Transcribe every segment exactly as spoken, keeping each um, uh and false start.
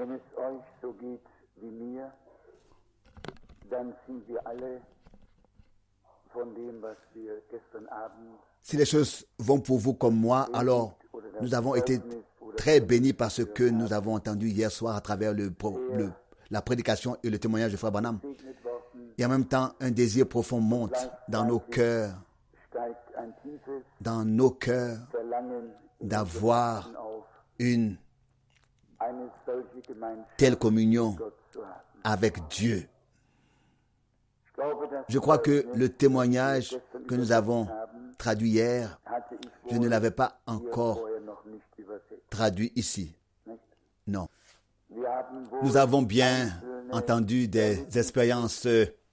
Wenn es euch so geht wie mir, dann sind wir alle von dem, was wir gestern Abend Si les choses vont pour vous comme moi, alors nous avons été très bénis par ce que nous avons entendu hier soir à travers le, le, la prédication et le témoignage de Frère Branham. Et en même temps, un désir profond monte dans nos cœurs, dans nos cœurs, d'avoir une telle communion avec Dieu. Je crois que le témoignage que nous avons traduit hier, je ne l'avais pas encore traduit ici. Non. Nous avons bien entendu des expériences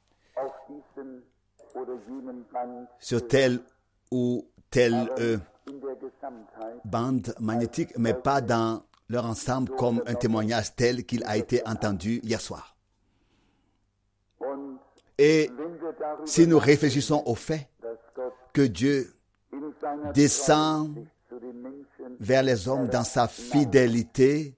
sur telle ou telle euh, bande magnétique, mais pas dans leur ensemble comme un témoignage tel qu'il a été entendu hier soir. Et si nous réfléchissons au fait que Dieu descend vers les hommes dans sa fidélité,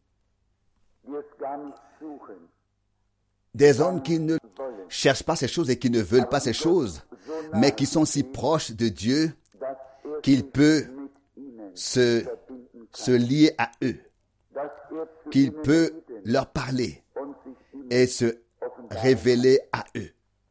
des hommes qui ne cherchent pas ces choses et qui ne veulent pas ces choses, mais qui sont si proches de Dieu qu'il peut se, se lier à eux, qu'il peut leur parler et se révéler à eux.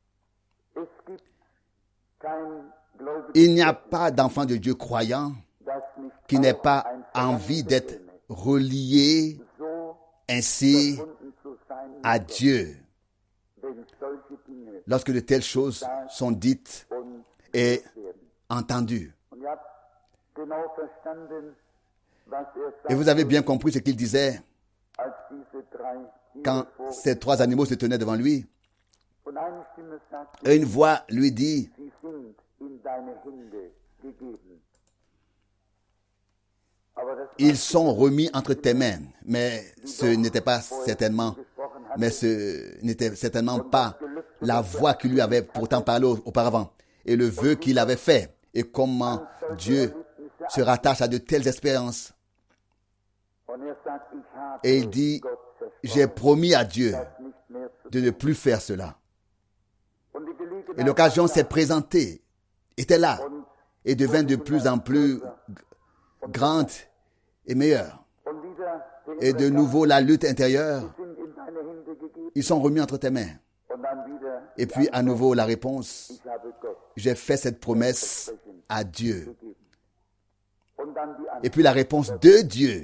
Il n'y a pas d'enfant de Dieu croyant qui n'ait pas envie d'être relié ainsi à Dieu lorsque de telles choses sont dites et entendues. Et vous avez bien compris ce qu'il disait quand ces trois animaux se tenaient devant lui. Et une voix lui dit, ils sont remis entre tes mains, mais ce n'était pas certainement, mais ce n'était certainement pas la voix qui lui avait pourtant parlé auparavant et le vœu qu'il avait fait et comment Dieu se rattache à de telles expériences. Et il dit, j'ai promis à Dieu de ne plus faire cela. Et l'occasion s'est présentée, était là, et devint de plus en plus grande et meilleure. Et de nouveau, la lutte intérieure, ils sont remis entre tes mains. Et puis, à nouveau, la réponse, j'ai fait cette promesse à Dieu. Et puis, la réponse de Dieu.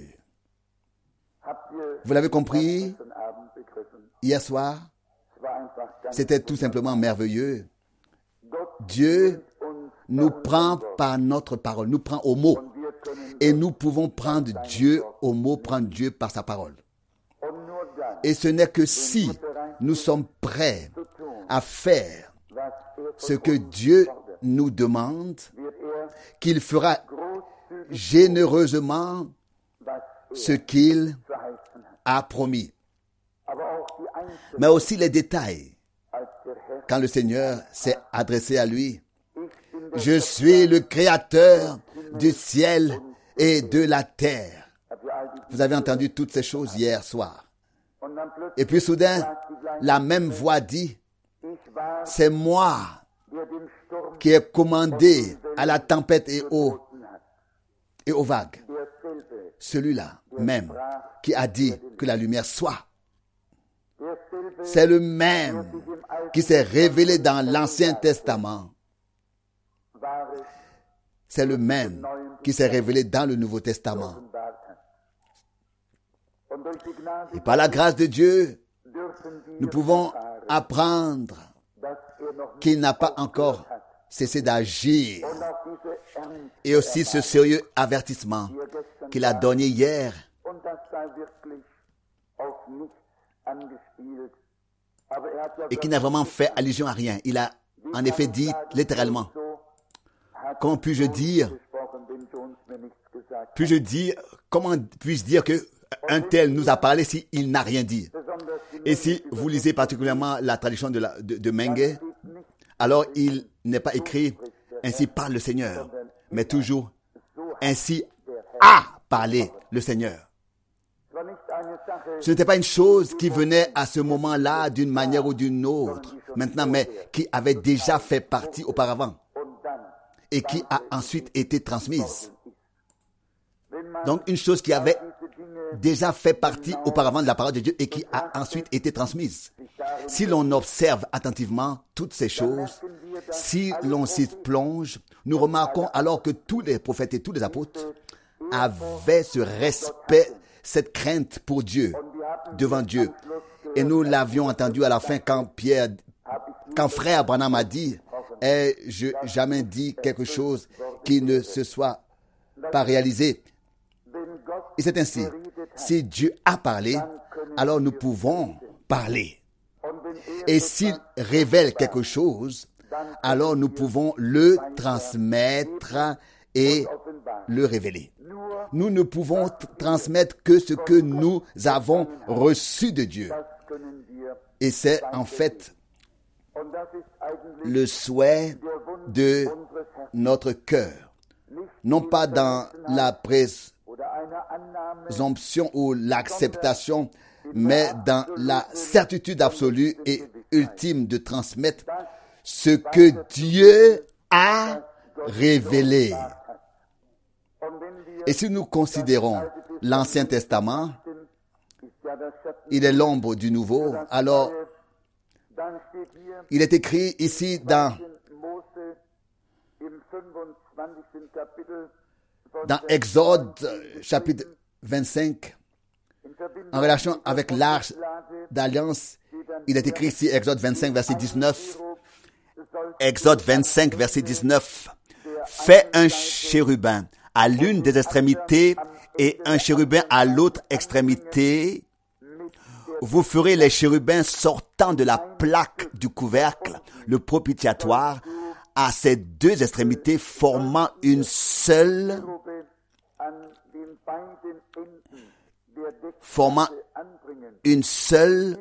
Vous l'avez compris hier soir? C'était tout simplement merveilleux. Dieu nous prend par notre parole, nous prend au mot. Et nous pouvons prendre Dieu au mot, prendre Dieu par sa parole. Et ce n'est que si nous sommes prêts à faire ce que Dieu nous demande, qu'il fera généreusement ce qu'il a promis. Mais aussi les détails. Quand le Seigneur s'est adressé à lui, je suis le créateur du ciel et de la terre. Vous avez entendu toutes ces choses hier soir. Et puis soudain, la même voix dit, c'est moi qui ai commandé à la tempête et aux, et aux vagues. Celui-là même qui a dit que la lumière soit. C'est le même qui s'est révélé dans l'Ancien Testament. C'est le même qui s'est révélé dans le Nouveau Testament. Et par la grâce de Dieu, nous pouvons apprendre qu'il n'a pas encore cessé d'agir. Et aussi ce sérieux avertissement qu'il a donné hier. Et qui n'a vraiment fait allusion à rien. Il a en effet dit littéralement, comment puis-je dire, puis-je dire, comment puis-je dire que un tel nous a parlé s'il n'a rien dit? Et si vous lisez particulièrement la traduction de, la, de, de Menge, alors il n'est pas écrit ainsi parle le Seigneur, mais toujours ainsi a parlé le Seigneur. Ce n'était pas une chose qui venait à ce moment-là d'une manière ou d'une autre, maintenant, mais qui avait déjà fait partie auparavant et qui a ensuite été transmise. Donc, une chose qui avait déjà fait partie auparavant de la parole de Dieu et qui a ensuite été transmise. Si l'on observe attentivement toutes ces choses, si l'on s'y plonge, nous remarquons alors que tous les prophètes et tous les apôtres avaient ce respect, cette crainte pour Dieu, devant Dieu. Et nous l'avions entendu à la fin quand Pierre, quand frère Branham a dit, ai-je jamais dit quelque chose qui ne se soit pas réalisé? Et c'est ainsi. Si Dieu a parlé, alors nous pouvons parler. Et s'il révèle quelque chose, alors nous pouvons le transmettre et le révéler. Nous ne pouvons transmettre que ce que nous avons reçu de Dieu. Et c'est en fait le souhait de notre cœur. Non pas dans la présomption ou l'acceptation, mais dans la certitude absolue et ultime de transmettre ce que Dieu a révélé. Et si nous considérons l'Ancien Testament, il est l'ombre du Nouveau, alors il est écrit ici dans, dans Exode chapitre vingt-cinq, en relation avec l'Arche d'Alliance, il est écrit ici, Exode vingt-cinq, verset dix-neuf, Exode vingt-cinq, verset dix-neuf, fais un chérubin à l'une des extrémités et un chérubin à l'autre extrémité. Vous ferez les chérubins sortant de la plaque du couvercle, le propitiatoire, à ces deux extrémités formant une seule, formant une seule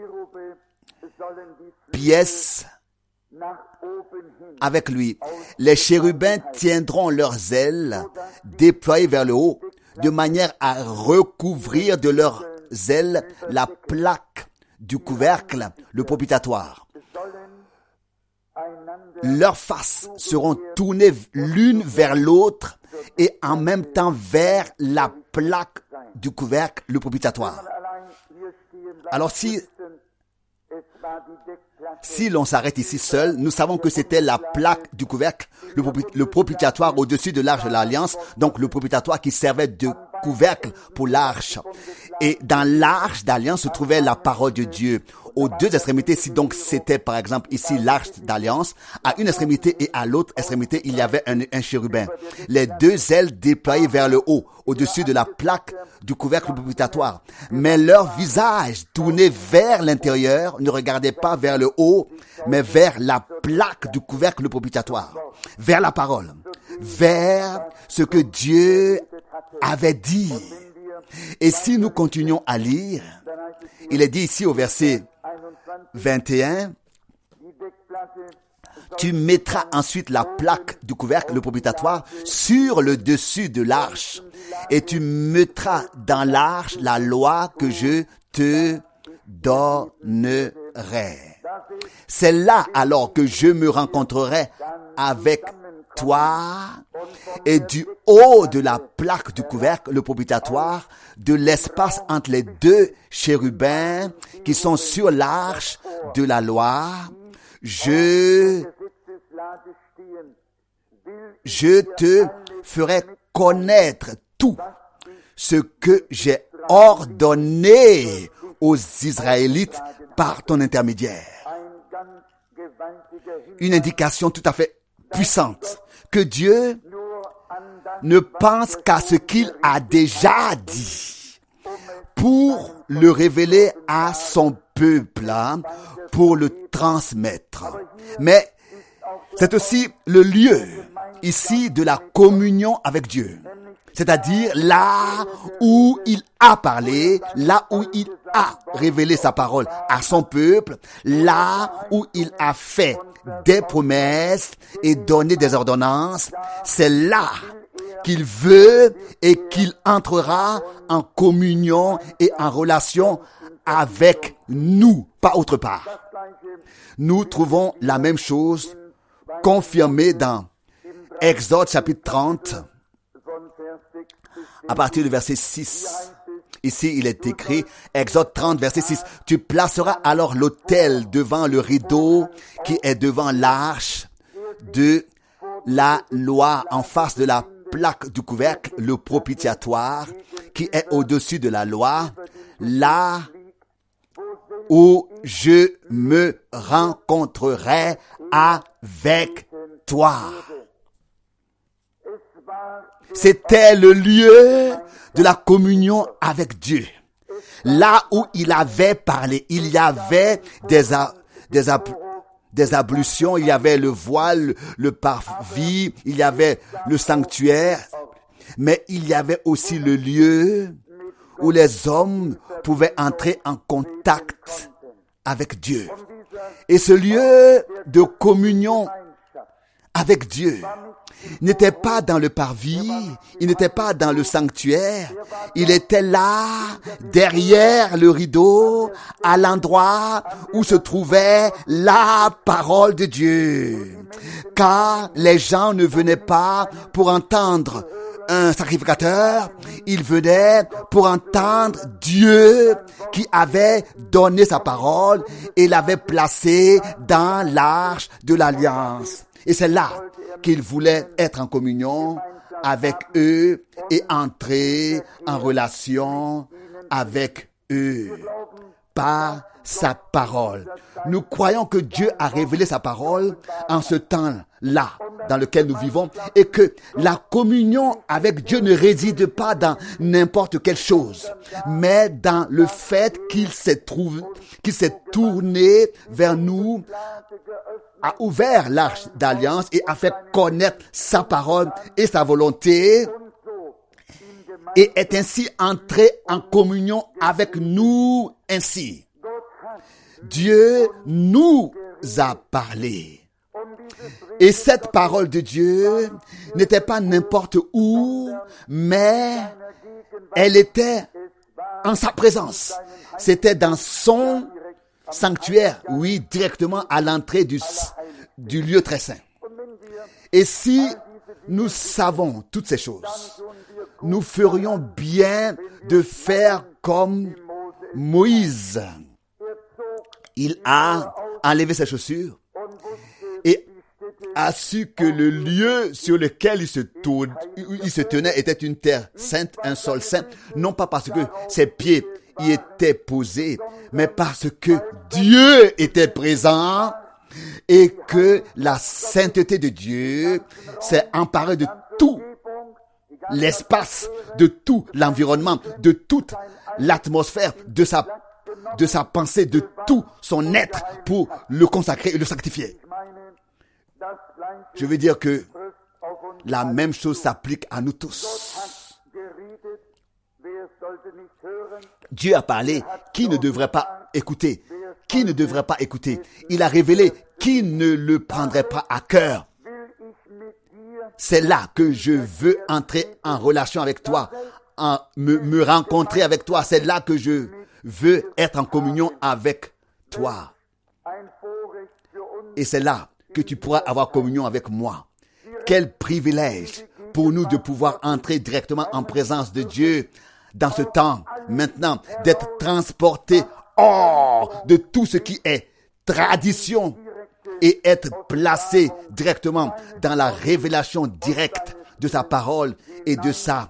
pièce avec lui. Les chérubins tiendront leurs ailes déployées vers le haut, de manière à recouvrir de leurs ailes la plaque du couvercle, le propitiatoire. Leurs faces seront tournées l'une vers l'autre et en même temps vers la plaque du couvercle, le propitiatoire. Alors si Si l'on s'arrête ici seul, nous savons que c'était la plaque du couvercle, le, propit- le propitiatoire au-dessus de l'arche de l'Alliance, donc le propitiatoire qui servait de couvercle pour l'arche. Et dans l'arche d'Alliance se trouvait la parole de Dieu. Aux deux extrémités, si donc c'était par exemple ici l'arche d'Alliance, à une extrémité et à l'autre extrémité, il y avait un, un chérubin. Les deux ailes déployées vers le haut, au-dessus de la plaque du couvercle propitiatoire. Mais leur visage tourné vers l'intérieur ne regardait pas vers le haut, mais vers la plaque du couvercle propitiatoire, vers la parole, vers ce que Dieu avait dit. Et si nous continuons à lire, il est dit ici au verset vingt et un, tu mettras ensuite la plaque du couvercle, le propitiatoire, sur le dessus de l'arche, et tu mettras dans l'arche la loi que je te donnerai. C'est là alors que je me rencontrerai avec toi, et du haut de la plaque du couvercle, le propitiatoire, de l'espace entre les deux chérubins qui sont sur l'arche de la loi, je, je te ferai connaître tout ce que j'ai ordonné aux Israélites par ton intermédiaire. Une indication tout à fait puissante que Dieu ne pense qu'à ce qu'il a déjà dit pour le révéler à son peuple, pour le transmettre. Mais c'est aussi le lieu ici de la communion avec Dieu. C'est-à-dire là où il a parlé, là où il a révélé sa parole à son peuple, là où il a fait des promesses et donné des ordonnances, c'est là qu'il veut et qu'il entrera en communion et en relation avec nous, pas autre part. Nous trouvons la même chose confirmée dans Exode chapitre trente, à partir du verset six. Ici, il est écrit, Exode trente, verset six, « Tu placeras alors l'autel devant le rideau qui est devant l'arche de la loi en face de la plaque du couvercle, le propitiatoire qui est au-dessus de la loi, là où je me rencontrerai avec toi. » C'était le lieu de la communion avec Dieu. Là où il avait parlé, il y avait des, des, des ablutions, il y avait le voile, le parvis, il y avait le sanctuaire, mais il y avait aussi le lieu où les hommes pouvaient entrer en contact avec Dieu. Et ce lieu de communion avec Dieu n'était pas dans le parvis, il n'était pas dans le sanctuaire, il était là, derrière le rideau, à l'endroit où se trouvait la parole de Dieu. Car les gens ne venaient pas pour entendre un sacrificateur, ils venaient pour entendre Dieu qui avait donné sa parole et l'avait placé dans l'arche de l'alliance. Et c'est là qu'il voulait être en communion avec eux et entrer en relation avec eux par sa parole. Nous croyons que Dieu a révélé sa parole en ce temps-là dans lequel nous vivons et que la communion avec Dieu ne réside pas dans n'importe quelle chose, mais dans le fait qu'il s'est trouvé, qu'il s'est tourné vers nous, a ouvert l'arche d'alliance et a fait connaître sa parole et sa volonté et est ainsi entré en communion avec nous ainsi. Dieu nous a parlé. Et cette parole de Dieu n'était pas n'importe où, mais elle était en sa présence. C'était dans son sanctuaire, oui, directement à l'entrée du, du lieu très saint. Et si nous savons toutes ces choses, nous ferions bien de faire comme Moïse. Il a enlevé ses chaussures et a su que le lieu sur lequel il se, tourne, il se tenait était une terre sainte, un sol saint, non pas parce que ses pieds y étaient posés, mais parce que Dieu était présent et que la sainteté de Dieu s'est emparée de tout l'espace, de tout l'environnement, de toute l'atmosphère, de sa, de sa pensée, de tout son être pour le consacrer et le sanctifier. Je veux dire que la même chose s'applique à nous tous. Dieu a parlé, qui ne devrait pas écouter? Qui ne devrait pas écouter? Il a révélé, qui ne le prendrait pas à cœur? C'est là que je veux entrer en relation avec toi, en me, me rencontrer avec toi. C'est là que je veux être en communion avec toi. Et c'est là que tu pourras avoir communion avec moi. Quel privilège pour nous de pouvoir entrer directement en présence de Dieu dans ce temps, maintenant, d'être transporté hors de tout ce qui est tradition et être placé directement dans la révélation directe de sa parole et de sa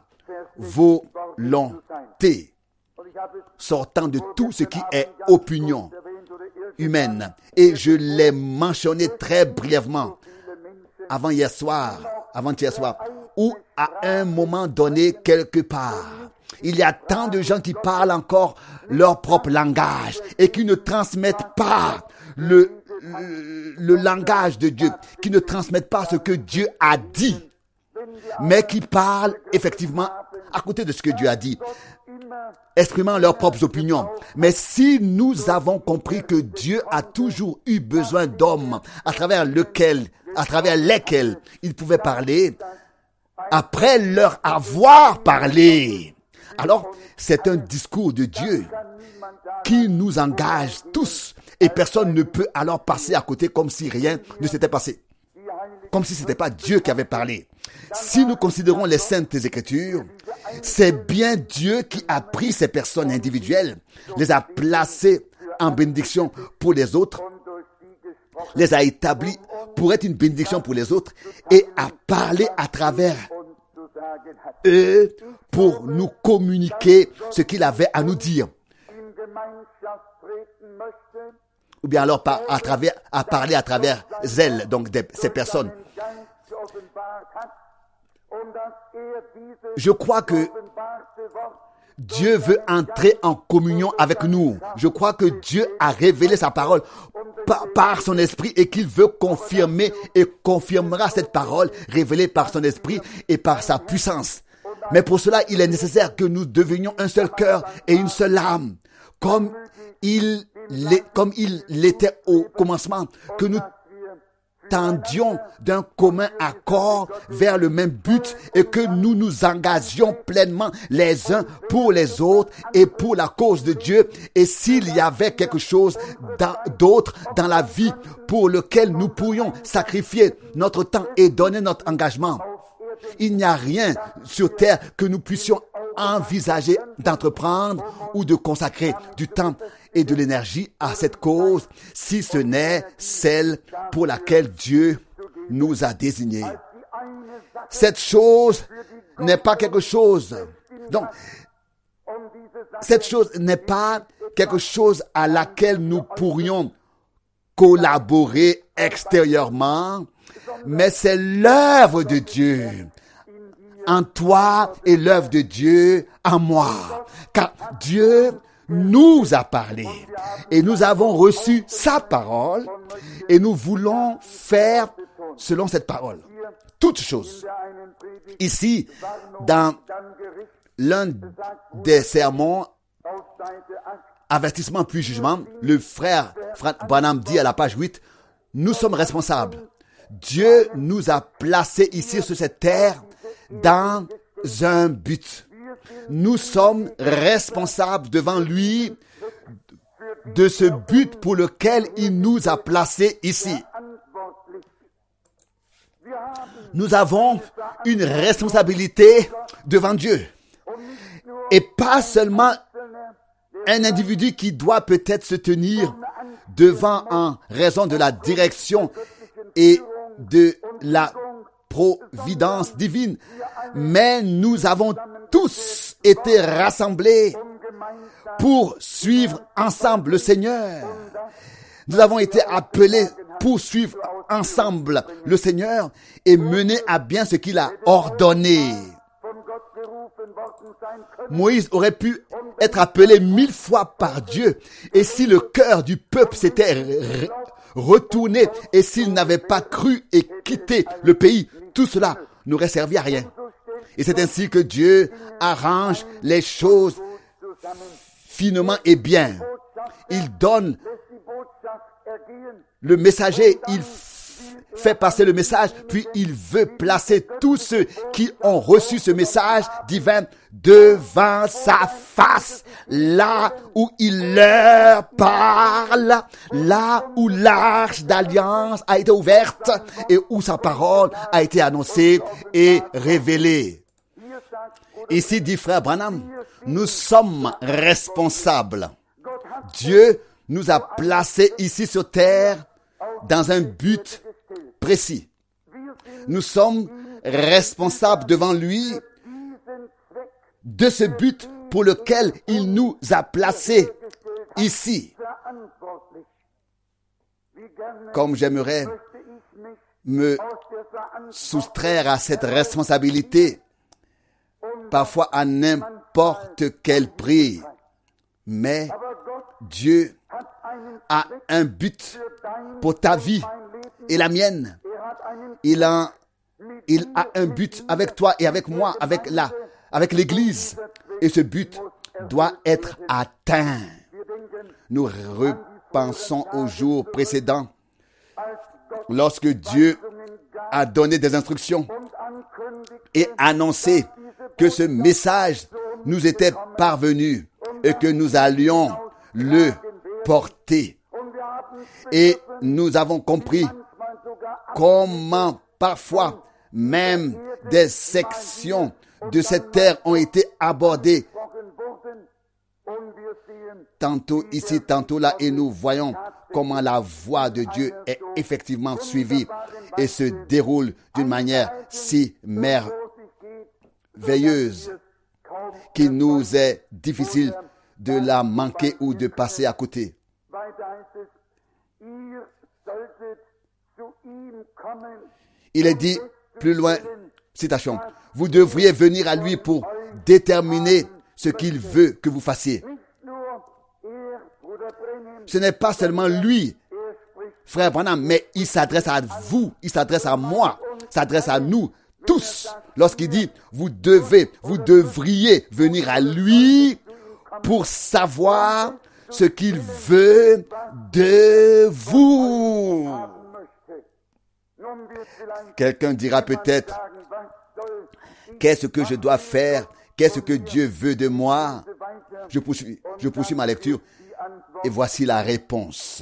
volonté, sortant de tout ce qui est opinion humaine. Et je l'ai mentionné très brièvement avant hier soir, avant hier soir, où à un moment donné, quelque part, il y a tant de gens qui parlent encore leur propre langage et qui ne transmettent pas le, le, le langage de Dieu, qui ne transmettent pas ce que Dieu a dit, mais qui parlent effectivement à côté de ce que Dieu a dit, exprimant leurs propres opinions. Mais si nous avons compris que Dieu a toujours eu besoin d'hommes à travers lequel, à travers lesquels il pouvait parler, après leur avoir parlé. Alors, c'est un discours de Dieu qui nous engage tous. Et personne ne peut alors passer à côté comme si rien ne s'était passé. Comme si ce n'était pas Dieu qui avait parlé. Si nous considérons les Saintes Écritures, c'est bien Dieu qui a pris ces personnes individuelles, les a placées en bénédiction pour les autres, les a établies pour être une bénédiction pour les autres et a parlé à travers eux pour nous communiquer ce qu'il avait à nous dire. Ou bien alors par, à travers, à parler à travers elles, donc de, ces personnes. Je crois que Dieu veut entrer en communion avec nous. Je crois que Dieu a révélé sa parole par, par son esprit et qu'il veut confirmer et confirmera cette parole révélée par son esprit et par sa puissance. Mais pour cela, il est nécessaire que nous devenions un seul cœur et une seule âme, comme il comme il l'était au commencement, que nous tendions d'un commun accord vers le même but et que nous nous engagions pleinement les uns pour les autres et pour la cause de Dieu. Et s'il y avait quelque chose d'autre dans la vie pour lequel nous pourrions sacrifier notre temps et donner notre engagement, il n'y a rien sur terre que nous puissions envisager d'entreprendre ou de consacrer du temps et de l'énergie à cette cause, si ce n'est celle pour laquelle Dieu nous a désignés. Cette chose n'est pas quelque chose. Donc, cette chose n'est pas quelque chose à laquelle nous pourrions collaborer extérieurement, mais c'est l'œuvre de Dieu en toi et l'œuvre de Dieu en moi. Car Dieu nous a parlé et nous avons reçu sa parole et nous voulons faire selon cette parole. Toutes choses. Ici, dans l'un des sermons, avertissement puis jugement, le frère Frank Branham dit à la page huit, nous sommes responsables. Dieu nous a placés ici sur cette terre dans un but. Nous sommes responsables devant lui de ce but pour lequel il nous a placés ici. Nous avons une responsabilité devant Dieu. Et pas seulement un individu qui doit peut-être se tenir devant en raison de la direction et de la providence divine, mais nous avons tous été rassemblés pour suivre ensemble le Seigneur. Nous avons été appelés pour suivre ensemble le Seigneur et mener à bien ce qu'il a ordonné. Moïse aurait pu être appelé mille fois par Dieu, et si le cœur du peuple s'était retourné et s'il n'avait pas cru et quitté le pays, tout cela n'aurait servi à rien. Et c'est ainsi que Dieu arrange les choses finement et bien. Il donne le messager, il fait passer le message, puis il veut placer tous ceux qui ont reçu ce message divin devant sa face, là où il leur parle, là où l'arche d'alliance a été ouverte et où sa parole a été annoncée et révélée. Ici, dit frère Branham, nous sommes responsables. Dieu nous a placés ici sur terre dans un but précis. Nous sommes responsables devant lui de ce but pour lequel il nous a placés ici. Comme j'aimerais me soustraire à cette responsabilité, parfois à n'importe quel prix, mais Dieu a un but pour ta vie et la mienne. Il a, il a un but avec toi et avec moi, avec la, avec l'Église. Et ce but doit être atteint. Nous repensons au jour précédent, lorsque Dieu a donné des instructions et annoncer que ce message nous était parvenu et que nous allions le porter. Et nous avons compris comment parfois même des sections de cette terre ont été abordées, tantôt ici, tantôt là, et nous voyons comment la voix de Dieu est effectivement suivie et se déroule d'une manière si merveilleuse qu'il nous est difficile de la manquer ou de passer à côté. Il est dit plus loin, citation, vous devriez venir à lui pour déterminer ce qu'il veut que vous fassiez. Ce n'est pas seulement lui, frère Branham, mais il s'adresse à vous, il s'adresse à moi, s'adresse à nous tous. Lorsqu'il dit, vous devez, vous devriez venir à lui pour savoir ce qu'il veut de vous. Quelqu'un dira peut-être, qu'est-ce que je dois faire? Qu'est-ce que Dieu veut de moi? Je poursuis, je poursuis ma lecture et voici la réponse.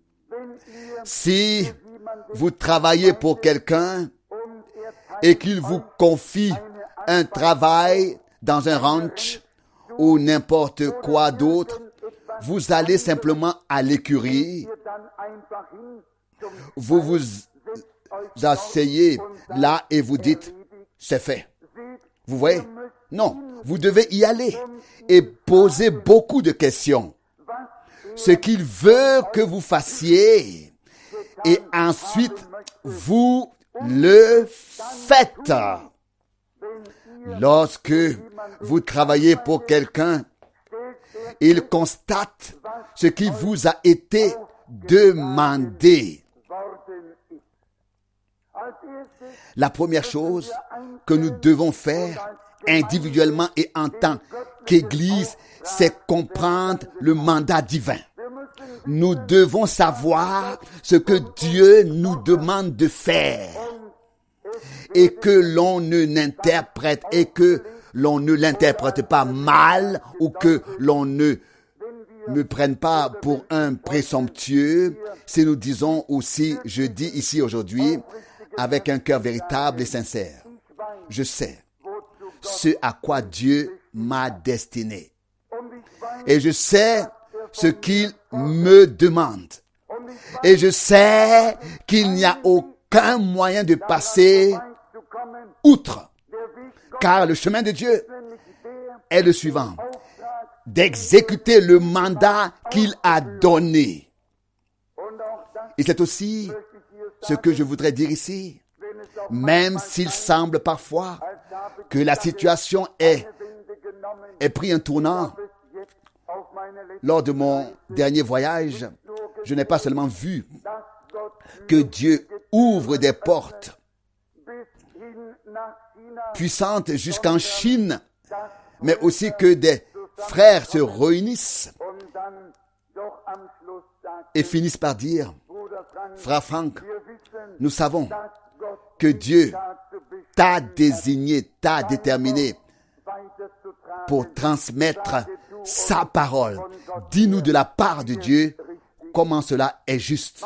Si vous travaillez pour quelqu'un et qu'il vous confie un travail dans un ranch ou n'importe quoi d'autre, vous allez simplement à l'écurie, vous vous asseyez là et vous dites, c'est fait. Vous voyez? Non, vous devez y aller et poser beaucoup de questions. Ce qu'il veut que vous fassiez et ensuite vous le faites. Lorsque vous travaillez pour quelqu'un, il constate ce qui vous a été demandé. La première chose que nous devons faire individuellement et en tant qu'Église, c'est comprendre le mandat divin. Nous devons savoir ce que Dieu nous demande de faire et que l'on ne l'interprète et que l'on ne l'interprète pas mal ou que l'on ne me prenne pas pour un présomptueux si nous disons aussi, je dis ici aujourd'hui, avec un cœur véritable et sincère. Je sais ce à quoi Dieu m'a destiné. Et je sais ce qu'il me demande. Et je sais qu'il n'y a aucun moyen de passer outre. Car le chemin de Dieu est le suivant. D'exécuter le mandat qu'il a donné. Et c'est aussi ce que je voudrais dire ici. Même s'il semble parfois que la situation est, est pris un tournant, lors de mon dernier voyage, je n'ai pas seulement vu que Dieu ouvre des portes puissantes jusqu'en Chine, mais aussi que des frères se réunissent et finissent par dire, frère Franck, nous savons que Dieu t'a désigné, t'a déterminé pour transmettre sa parole. Dis-nous de la part de Dieu comment cela est juste.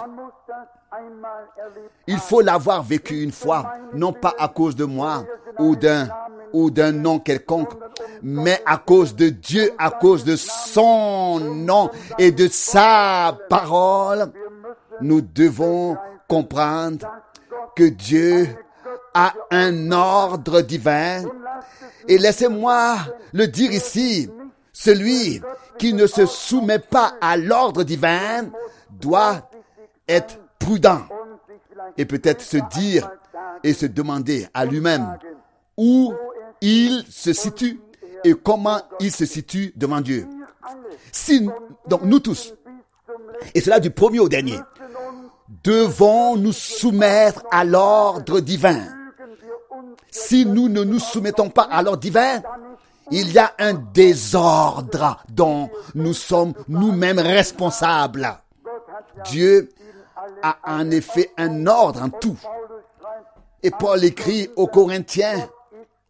Il faut l'avoir vécu une fois, non pas à cause de moi ou d'un ou d'un nom quelconque, mais à cause de Dieu, à cause de son nom et de sa parole. Nous devons comprendre que Dieu a un ordre divin. Et laissez-moi le dire ici, celui qui ne se soumet pas à l'ordre divin doit être prudent et peut-être se dire et se demander à lui-même où il se situe et comment il se situe devant Dieu. Si, donc nous tous, et cela du premier au dernier, devons nous soumettre à l'ordre divin. Si nous ne nous soumettons pas à l'ordre divin, il y a un désordre dont nous sommes nous-mêmes responsables. Dieu a en effet un ordre en tout. Et Paul écrit aux Corinthiens,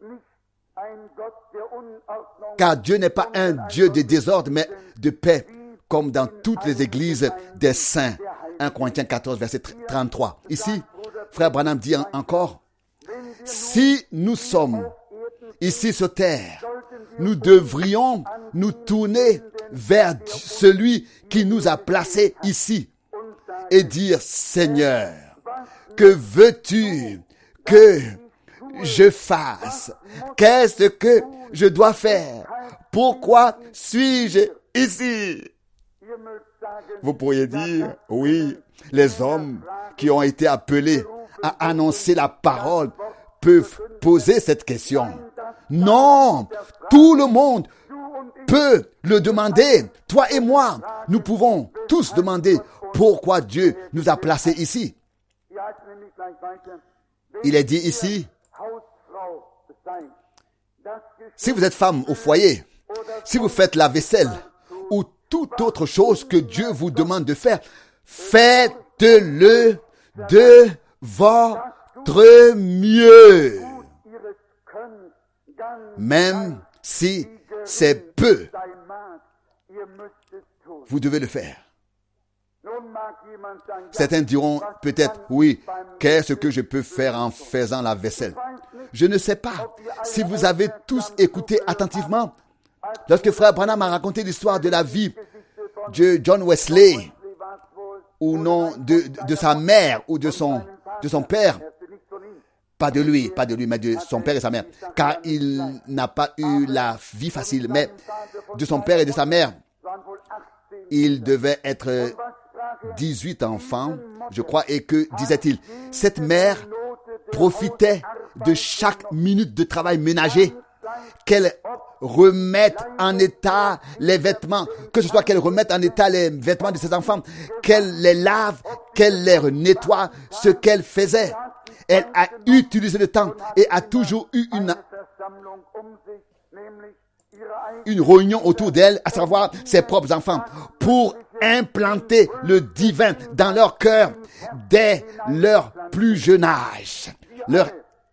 Car Dieu n'est pas un Dieu de désordre, mais de paix, comme dans toutes les églises des saints. un Corinthiens quatorze, verset trente-trois. Ici, frère Branham dit encore, si nous sommes ici sur terre, nous devrions nous tourner vers celui qui nous a placés ici et dire, Seigneur, que veux-tu que je fasse? Qu'est-ce que je dois faire? Pourquoi suis-je ici? Vous pourriez dire, oui, les hommes qui ont été appelés à annoncer la parole peuvent poser cette question. Non, tout le monde peut le demander. Toi et moi, nous pouvons tous demander pourquoi Dieu nous a placés ici. Il est dit ici, si vous êtes femme au foyer, si vous faites la vaisselle ou toute autre chose que Dieu vous demande de faire, faites-le de votre mieux. Même si c'est peu, vous devez le faire. Certains diront peut-être, oui, qu'est-ce que je peux faire en faisant la vaisselle? Je ne sais pas. Si vous avez tous écouté attentivement, lorsque frère Branham a raconté l'histoire de la vie de John Wesley, ou non de, de sa mère ou de son, de son père, pas de lui, pas de lui, mais de son père et sa mère, car il n'a pas eu la vie facile, mais de son père et de sa mère, il devait être dix-huit enfants, je crois, et que, disait-il, cette mère profitait de chaque minute de travail ménager, qu'elle remette en état les vêtements, que ce soit qu'elle remette en état les vêtements de ses enfants, qu'elle les lave, qu'elle les nettoie, ce qu'elle faisait. Elle a utilisé le temps et a toujours eu une, une réunion autour d'elle, à savoir ses propres enfants, pour implanter le divin dans leur cœur dès leur plus jeune âge. Leur...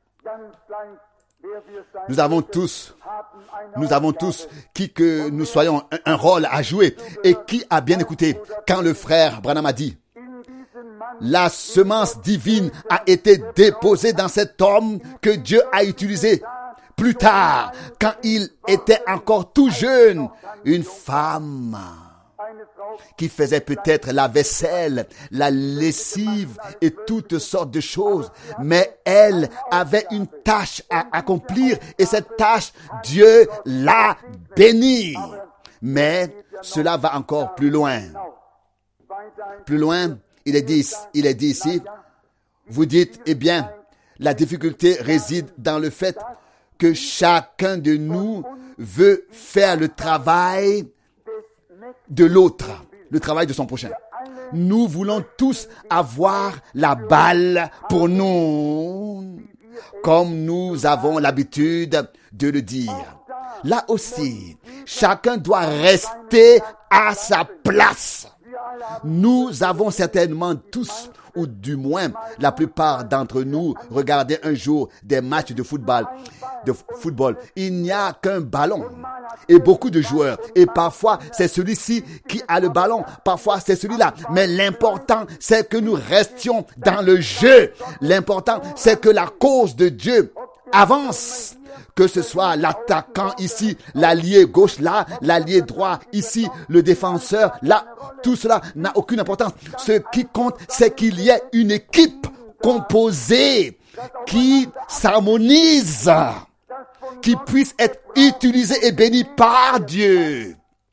Nous avons tous, nous avons tous, qui que nous soyons, un, un rôle à jouer. Et qui a bien écouté quand le frère Branham a dit, la semence divine a été déposée dans cet homme que Dieu a utilisé plus tard, quand il était encore tout jeune, une femme qui faisait peut-être la vaisselle, la lessive et toutes sortes de choses. Mais elle avait une tâche à accomplir et cette tâche, Dieu l'a bénie. Mais cela va encore plus loin. Plus loin, il est dit, il est dit ici, vous dites, eh bien, la difficulté réside dans le fait que chacun de nous veut faire le travail de l'autre, le travail de son prochain. Nous voulons tous avoir la balle pour nous, comme nous avons l'habitude de le dire. Là aussi, chacun doit rester à sa place. Nous avons certainement tous, ou du moins la plupart d'entre nous, regardé un jour des matchs de football. De football. Il n'y a qu'un ballon et beaucoup de joueurs. Et parfois, c'est celui-ci qui a le ballon. Parfois, c'est celui-là. Mais l'important, c'est que nous restions dans le jeu. L'important, c'est que la cause de Dieu avance. Que ce soit l'attaquant ici, l'allié gauche là, l'allié droit ici, le défenseur là, tout cela n'a aucune importance. Ce qui compte, c'est qu'il y ait une équipe composée qui s'harmonise, qui puisse être utilisée et bénie par Dieu.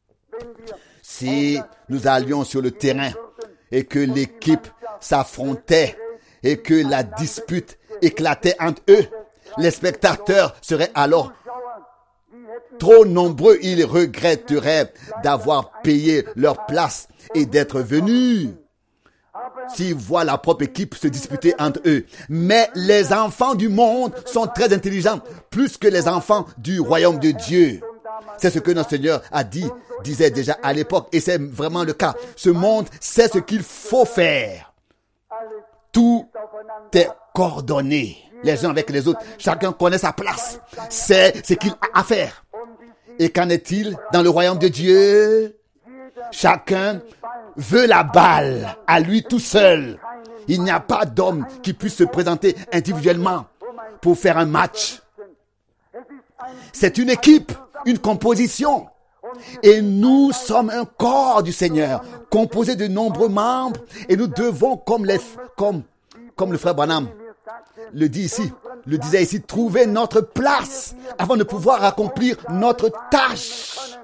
Si nous allions sur le terrain et que l'équipe s'affrontait et que la dispute éclatait entre eux, les spectateurs seraient alors trop nombreux. Ils regretteraient d'avoir payé leur place et d'être venus s'ils voient la propre équipe se disputer entre eux. Mais les enfants du monde sont très intelligents, plus que les enfants du royaume de Dieu. C'est ce que notre Seigneur a dit, disait déjà à l'époque, et c'est vraiment le cas. Ce monde sait ce qu'il faut faire. Tout est coordonné. les uns avec les autres. Chacun connaît sa place. C'est ce qu'il a à faire. Et qu'en est-il dans le royaume de Dieu? Chacun veut la balle à lui tout seul. Il n'y a pas d'homme qui puisse se présenter individuellement pour faire un match. C'est une équipe, une composition. Et nous sommes un corps du Seigneur, composé de nombreux membres. Et nous devons, comme, les, comme, comme le frère Branham le dit ici, le disait ici, trouver notre place avant de pouvoir accomplir notre tâche.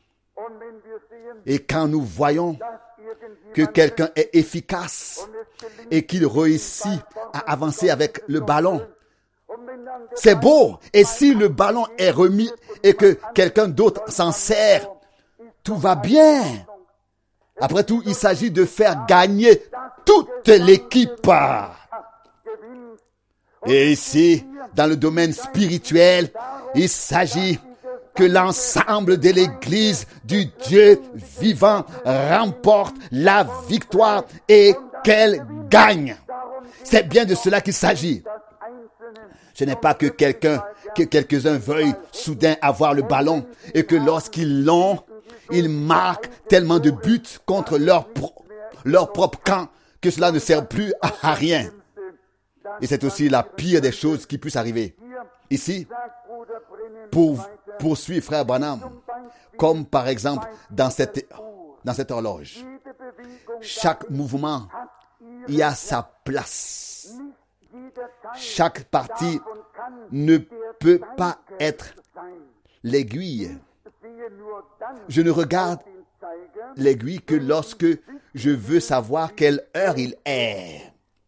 Et quand nous voyons que quelqu'un est efficace et qu'il réussit à avancer avec le ballon, c'est beau. Et si le ballon est remis et que quelqu'un d'autre s'en sert, tout va bien. Après tout, il s'agit de faire gagner toute l'équipe. Et ici, dans le domaine spirituel, il s'agit que l'ensemble de l'Église du Dieu vivant remporte la victoire et qu'elle gagne. C'est bien de cela qu'il s'agit. Ce n'est pas que quelqu'un, que quelques-uns veuillent soudain avoir le ballon et que lorsqu'ils l'ont, ils marquent tellement de buts contre leur, pro, leur propre camp que cela ne sert plus à rien. Et c'est aussi la pire des choses qui puissent arriver. Ici, pour poursuivre frère Branham, comme par exemple dans cette, dans cette horloge, chaque mouvement y a sa place. Chaque partie ne peut pas être l'aiguille. Je ne regarde l'aiguille que lorsque je veux savoir quelle heure il est.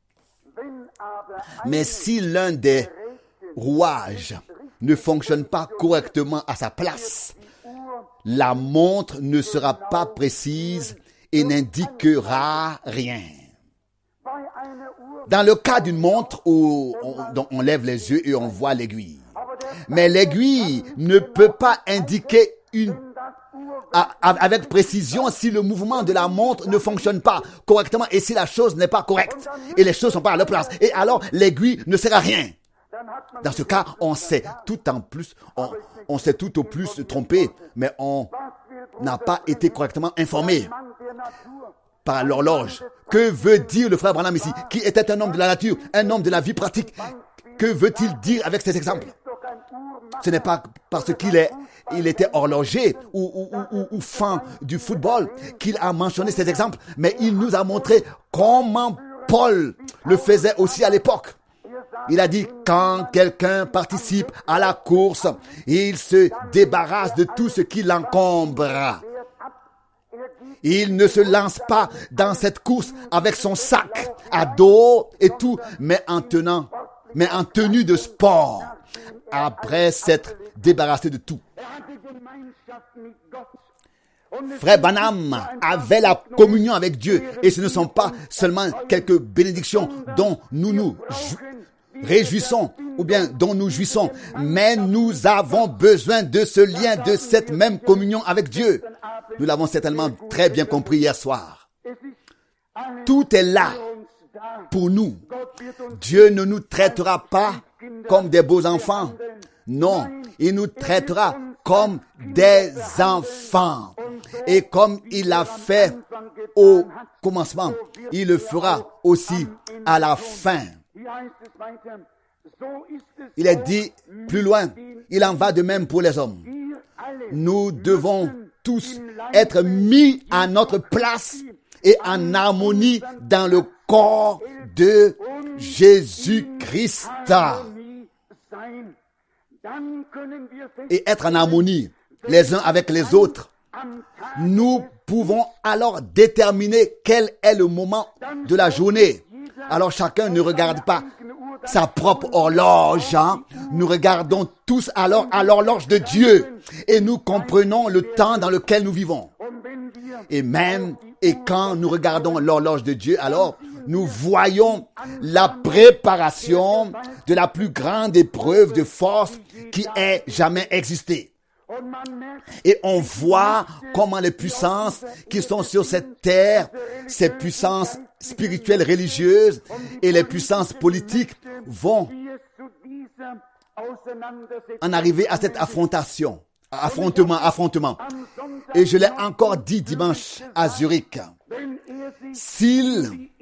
Mais si l'un des rouages ne fonctionne pas correctement à sa place, la montre ne sera pas précise et n'indiquera rien. Dans le cas d'une montre où on, dont on lève les yeux et on voit l'aiguille. Mais l'aiguille ne peut pas indiquer une, à, avec précision si le mouvement de la montre ne fonctionne pas correctement et si la chose n'est pas correcte et les choses ne sont pas à leur place. Et alors l'aiguille ne sert à rien. Dans ce cas, on sait tout en plus, on, on s'est tout au plus trompé, mais on n'a pas été correctement informé par l'horloge. Que veut dire le frère Branham ici, qui était un homme de la nature, un homme de la vie pratique? Que veut-il dire avec ces exemples? Ce n'est pas parce qu'il est, il était horloger ou, ou, ou, ou fan du football qu'il a mentionné ces exemples, mais il nous a montré comment Paul le faisait aussi à l'époque. Il a dit, quand quelqu'un participe à la course, il se débarrasse de tout ce qui l'encombre. Il ne se lance pas dans cette course avec son sac à dos et tout, mais en tenant, mais en tenue de sport, après s'être débarrassé de tout. Frère Branham avait la communion avec Dieu et ce ne sont pas seulement quelques bénédictions dont nous nous réjouissons ou bien dont nous jouissons, mais nous avons besoin de ce lien, de cette même communion avec Dieu. Nous l'avons certainement très bien compris hier soir. Tout est là pour nous. Dieu ne nous traitera pas comme des beaux enfants. Non, il nous traitera comme des enfants. Et comme il l'a fait au commencement, il le fera aussi à la fin. Il est dit plus loin, il en va de même pour les hommes. Nous devons tous être mis à notre place et en harmonie dans le corps de Jésus-Christ. Et être en harmonie les uns avec les autres. Nous pouvons alors déterminer quel est le moment de la journée. Alors chacun ne regarde pas sa propre horloge. Hein? Nous regardons tous alors à l'horloge de Dieu et nous comprenons le temps dans lequel nous vivons. Et même, et quand nous regardons l'horloge de Dieu, alors nous voyons la préparation de la plus grande épreuve de force qui ait jamais existé. Et on voit comment les puissances qui sont sur cette terre, ces puissances spirituelles religieuses et les puissances politiques vont en arriver à cette affrontation, affrontement, affrontement. Et je l'ai encore dit dimanche à Zurich. S'il,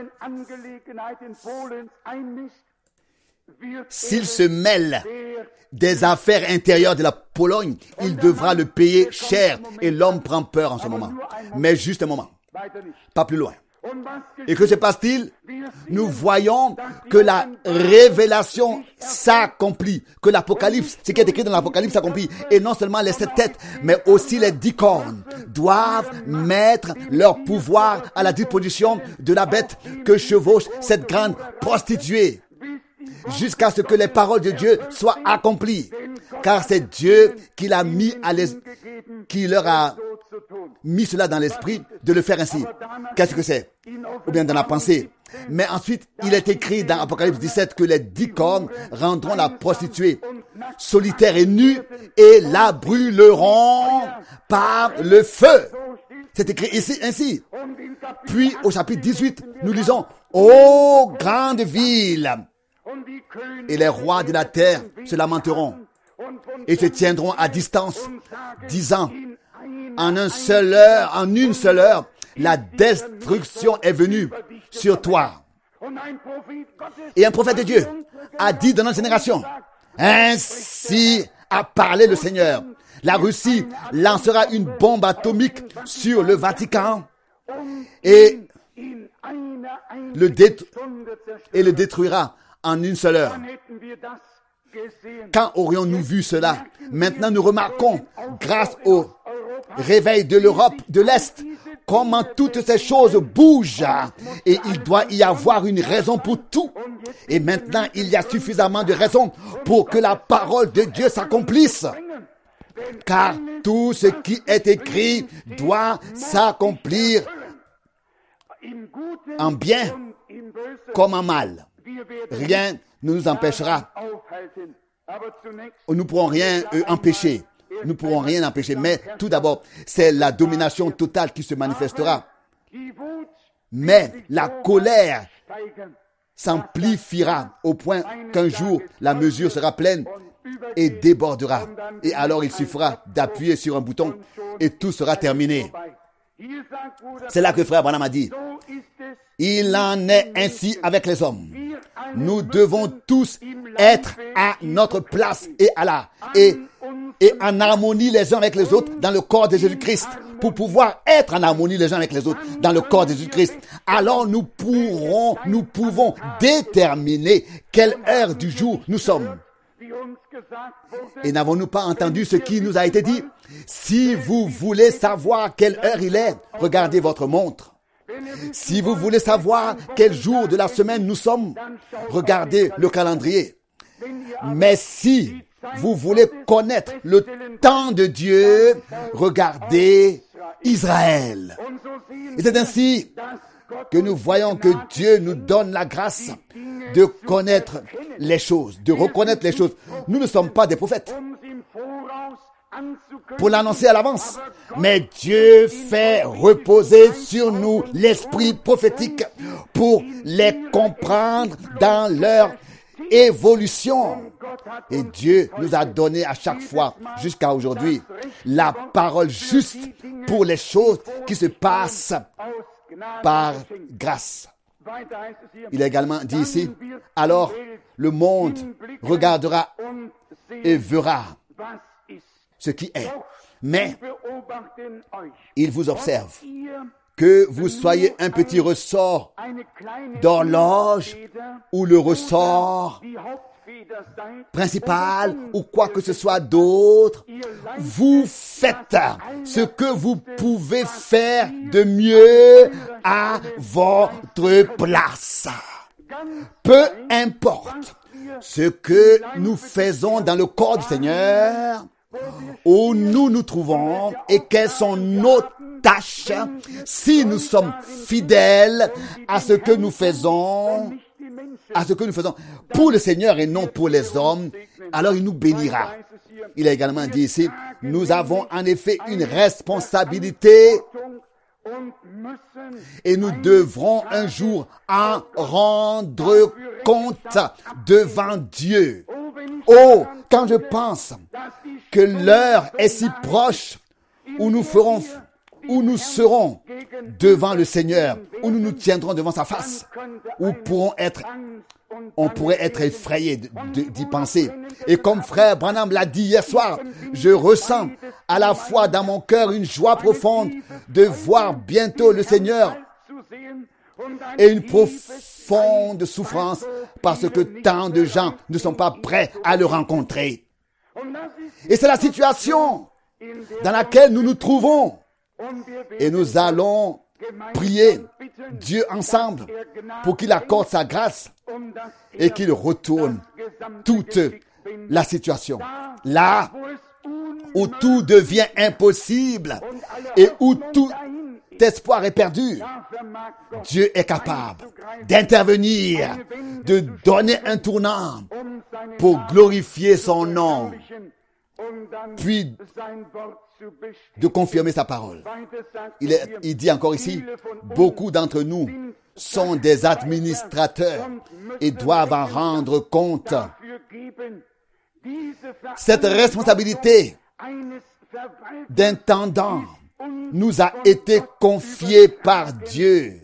s'il se mêle des affaires intérieures de la Pologne, il devra le payer cher. Et l'homme prend peur en ce moment. Mais juste un moment. Pas plus loin. Et que se passe-t-il? Nous voyons que la révélation s'accomplit, que l'Apocalypse, ce qui est écrit dans l'Apocalypse s'accomplit. Et non seulement les sept têtes, mais aussi les dix cornes doivent mettre leur pouvoir à la disposition de la bête que chevauche cette grande prostituée, jusqu'à ce que les paroles de Dieu soient accomplies. Car c'est Dieu qui l'a mis à l'es... qui leur a mis cela dans l'esprit de le faire ainsi. Qu'est-ce que c'est? Ou bien dans la pensée. Mais ensuite, il est écrit dans Apocalypse dix-sept que les dix cornes rendront la prostituée solitaire et nue et la brûleront par le feu. C'est écrit ici ainsi. Puis au chapitre dix-huit, nous lisons « Ô grande ville !» Et les rois de la terre se lamenteront et se tiendront à distance, disant en un seul heure, en une seule heure, la destruction est venue sur toi. Et un prophète de Dieu a dit dans notre génération, ainsi a parlé le Seigneur. La Russie lancera une bombe atomique sur le Vatican et le, détru- et le détruira en une seule heure. Quand aurions-nous vu cela? Maintenant, nous remarquons, grâce au réveil de l'Europe de l'Est, comment toutes ces choses bougent. Et il doit y avoir une raison pour tout. Et maintenant, il y a suffisamment de raisons pour que la parole de Dieu s'accomplisse. Car tout ce qui est écrit doit s'accomplir en bien comme en mal. Rien ne nous empêchera. Nous ne pourrons rien euh, empêcher. Nous ne pourrons rien empêcher. Mais tout d'abord, c'est la domination totale qui se manifestera. Mais la colère s'amplifiera au point qu'un jour, la mesure sera pleine et débordera. Et alors, il suffira d'appuyer sur un bouton et tout sera terminé. C'est là que frère Branham a dit, il en est ainsi avec les hommes. Nous devons tous être à notre place et à la, et, et en harmonie les uns avec les autres dans le corps de Jésus-Christ. Pour pouvoir être en harmonie les uns avec les autres dans le corps de Jésus-Christ, alors nous pourrons, nous pouvons déterminer quelle heure du jour nous sommes. Et n'avons-nous pas entendu ce qui nous a été dit? Si vous voulez savoir quelle heure il est, regardez votre montre. Si vous voulez savoir quel jour de la semaine nous sommes, regardez le calendrier. Mais si vous voulez connaître le temps de Dieu, regardez Israël. Et c'est ainsi que nous voyons que Dieu nous donne la grâce de connaître les choses, de reconnaître les choses. Nous ne sommes pas des prophètes pour l'annoncer à l'avance, mais Dieu fait reposer sur nous l'esprit prophétique pour les comprendre dans leur évolution. Et Dieu nous a donné à chaque fois, jusqu'à aujourd'hui, la parole juste pour les choses qui se passent par grâce. Il est également dit ici, alors le monde regardera et verra ce qui est. Mais il vous observe, que vous soyez un petit ressort d'horloge ou le ressort principal ou quoi que ce soit d'autre, vous faites ce que vous pouvez faire de mieux à votre place. Peu importe ce que nous faisons dans le corps du Seigneur, où nous nous trouvons et quelles sont nos tâches, si nous sommes fidèles à ce que nous faisons, à ce que nous faisons pour le Seigneur et non pour les hommes, alors il nous bénira. Il est également dit ici, nous avons en effet une responsabilité et nous devrons un jour en rendre compte devant Dieu. Oh, quand je pense que l'heure est si proche où nous ferons, où nous serons devant le Seigneur, où nous nous tiendrons devant sa face, où pourrons être, on pourrait être effrayé de, de, d'y penser. Et comme frère Branham l'a dit hier soir, je ressens à la fois dans mon cœur une joie profonde de voir bientôt le Seigneur et une profonde souffrance parce que tant de gens ne sont pas prêts à le rencontrer. Et c'est la situation dans laquelle nous nous trouvons. Et nous allons prier Dieu ensemble pour qu'il accorde sa grâce et qu'il retourne toute la situation. Là où tout devient impossible et où tout espoir est perdu, Dieu est capable d'intervenir, de donner un tournant pour glorifier son nom, puis de confirmer sa parole. Il, est, il dit encore ici, beaucoup d'entre nous sont des administrateurs et doivent en rendre compte. Cette responsabilité d'intendant nous a été confiée par Dieu.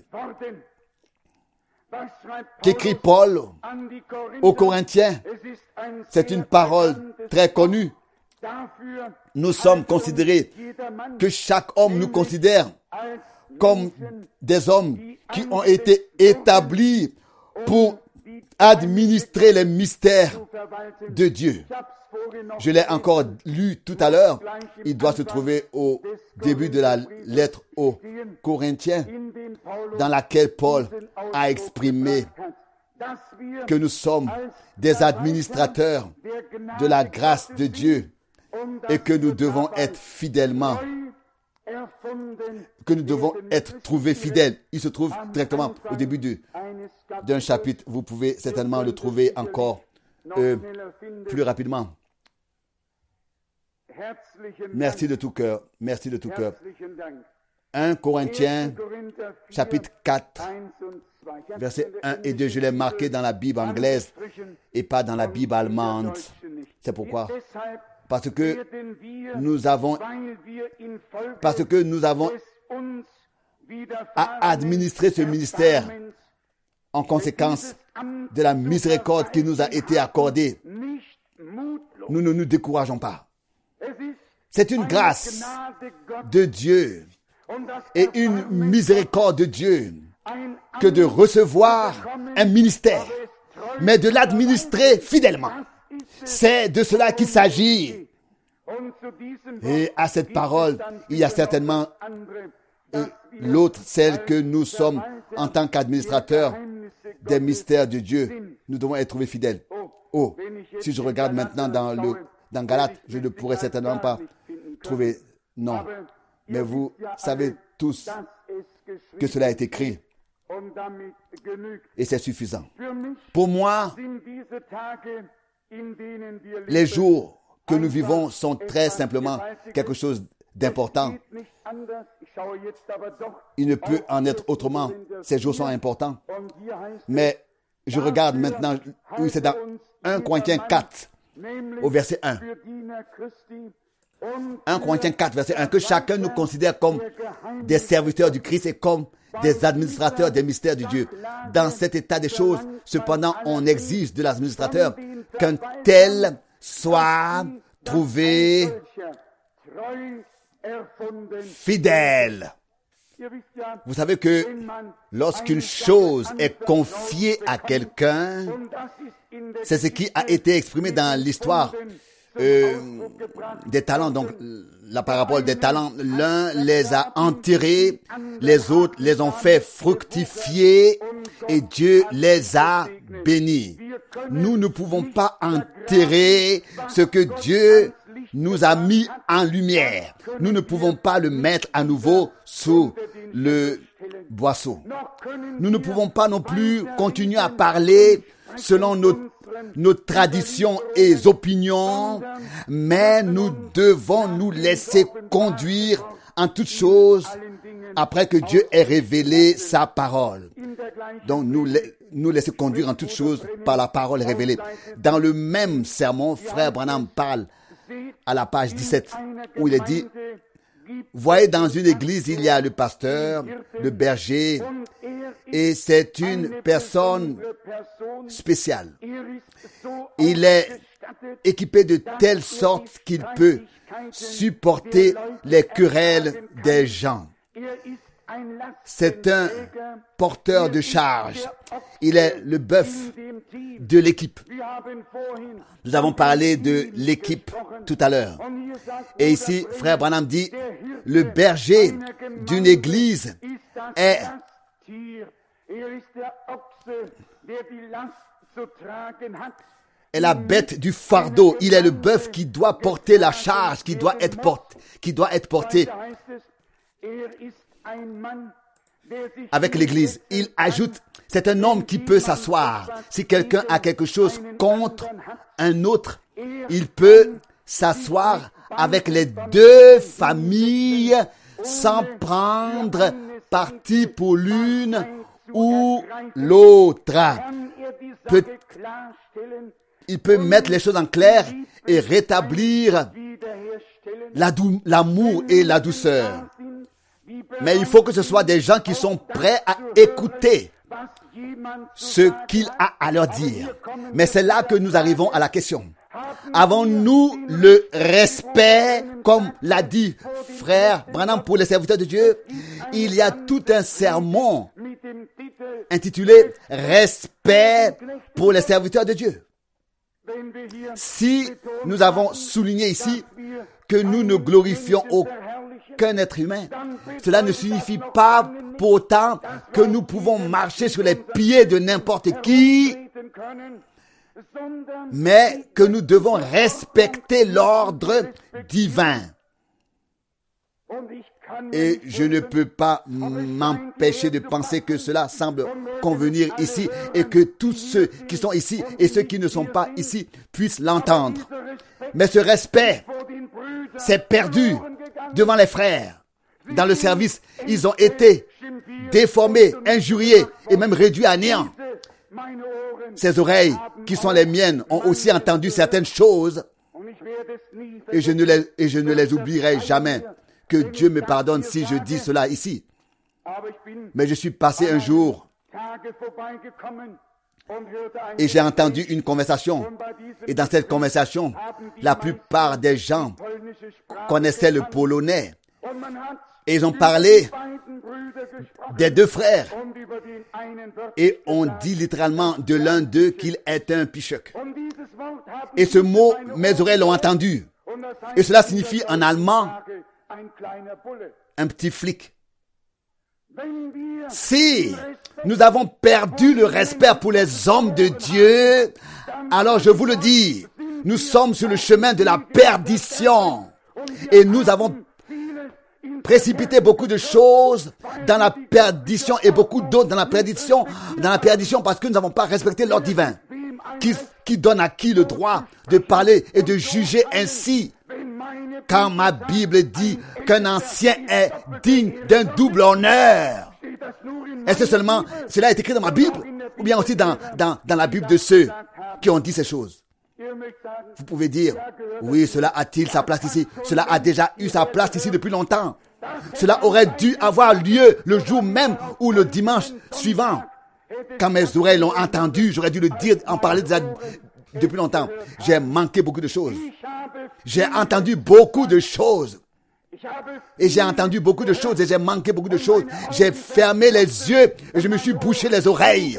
Qu'écrit Paul aux Corinthiens, c'est une parole très connue. Nous sommes considérés, que chaque homme nous considère comme des hommes qui ont été établis pour administrer les mystères de Dieu. Je l'ai encore lu tout à l'heure. Il doit se trouver au début de la lettre aux Corinthiens, dans laquelle Paul a exprimé que nous sommes des administrateurs de la grâce de Dieu et que nous devons être fidèlement, que nous devons être trouvés fidèles. Il se trouve directement au début de, d'un chapitre. Vous pouvez certainement le trouver encore euh, plus rapidement. Merci de tout cœur. Merci de tout cœur. un Corinthiens, chapitre quatre, versets un et deux. Je l'ai marqué dans la Bible anglaise et pas dans la Bible allemande. C'est pourquoi. Parce que nous avons, parce que nous avons à administrer ce ministère en conséquence de la miséricorde qui nous a été accordée. Nous ne nous décourageons pas. C'est une grâce de Dieu et une miséricorde de Dieu que de recevoir un ministère, mais de l'administrer fidèlement. C'est de cela qu'il s'agit. Et à cette parole, il y a certainement euh, l'autre, celle que nous sommes en tant qu'administrateurs des mystères de Dieu. Nous devons être trouvés fidèles. Oh, si je regarde maintenant dans le dans Galates, je ne pourrais certainement pas trouver non. Mais vous savez tous que cela est écrit. Et c'est suffisant. Pour moi, les jours que nous vivons sont très simplement quelque chose d'important. Il ne peut en être autrement. Ces jours sont importants. Mais je regarde maintenant, oui, c'est dans un Corinthiens quatre, au verset un. un Corinthiens quatre, verset un, que chacun nous considère comme des serviteurs du Christ et comme des administrateurs des mystères de Dieu. Dans cet état des choses, cependant, on exige de l'administrateur qu'un tel soit trouvé fidèle. Vous savez que lorsqu'une chose est confiée à quelqu'un, c'est ce qui a été exprimé dans l'histoire euh, des talents. Donc, la parabole des talents, l'un les a enterrés, les autres les ont fait fructifier et Dieu les a bénis. Nous ne pouvons pas enterrer ce que Dieu nous a mis en lumière. Nous ne pouvons pas le mettre à nouveau sous le boisseau. Nous ne pouvons pas non plus continuer à parler selon nos, nos traditions et opinions, mais nous devons nous laisser conduire en toutes choses après que Dieu ait révélé sa parole. Donc nous, nous laisser conduire en toutes choses par la parole révélée. Dans le même sermon, frère Branham parle à la page dix-sept, où il est dit, voyez, dans une église, il y a le pasteur, le berger, et c'est une personne spéciale. Il est équipé de telle sorte qu'il peut supporter les querelles des gens. C'est un porteur de charge. Il est le bœuf de l'équipe. Nous avons parlé de l'équipe tout à l'heure. Et ici, frère Branham dit, le berger d'une église est est la bête du fardeau. Il est le bœuf qui doit porter la charge, qui doit être porté, qui doit être porté avec l'église. Il ajoute, c'est un homme qui peut s'asseoir. Si quelqu'un a quelque chose contre un autre, il peut s'asseoir avec les deux familles sans prendre parti pour l'une ou l'autre. Peut, il peut mettre les choses en clair et rétablir la dou- l'amour et la douceur. Mais il faut que ce soit des gens qui sont prêts à écouter ce qu'il a à leur dire. Mais c'est là que nous arrivons à la question. Avons-nous le respect, comme l'a dit frère Branham pour les serviteurs de Dieu? Il y a tout un sermon intitulé « Respect pour les serviteurs de Dieu ». Si nous avons souligné ici que nous ne glorifions aucun être humain, cela ne signifie pas pour autant que nous pouvons marcher sur les pieds de n'importe qui, mais que nous devons respecter l'ordre divin. Et je ne peux pas m'empêcher de penser que cela semble convenir ici et que tous ceux qui sont ici et ceux qui ne sont pas ici puissent l'entendre. Mais ce respect s'est perdu devant les frères. Dans le service, ils ont été déformés, injuriés et même réduits à néant. Ces oreilles, qui sont les miennes, ont aussi entendu certaines choses et je ne les, et je ne les oublierai jamais. Que Dieu me pardonne si je dis cela ici. Mais je suis passé un jour et j'ai entendu une conversation. Et dans cette conversation, la plupart des gens connaissaient le polonais. Et ils ont parlé des deux frères. Et on dit littéralement de l'un d'eux qu'il est un pichuk. Et ce mot, mes oreilles l'ont entendu. Et cela signifie en allemand un petit flic. Si nous avons perdu le respect pour les hommes de Dieu, alors je vous le dis, nous sommes sur le chemin de la perdition. Et nous avons précipité beaucoup de choses dans la perdition et beaucoup d'autres dans la perdition, dans la perdition parce que nous n'avons pas respecté l'ordre divin. Qui, qui donne à qui le droit de parler et de juger ainsi? Quand ma Bible dit qu'un ancien est digne d'un double honneur, est-ce que seulement cela est écrit dans ma Bible ou bien aussi dans, dans, dans la Bible de ceux qui ont dit ces choses? Vous pouvez dire, oui, cela a-t-il sa place ici? Cela a déjà eu sa place ici depuis longtemps. Cela aurait dû avoir lieu le jour même ou le dimanche suivant. Quand mes oreilles l'ont entendu, j'aurais dû le dire, en parler déjà depuis longtemps. J'ai manqué beaucoup de choses. J'ai entendu beaucoup de choses. Et j'ai entendu beaucoup de choses et j'ai manqué beaucoup de choses. J'ai fermé les yeux et je me suis bouché les oreilles.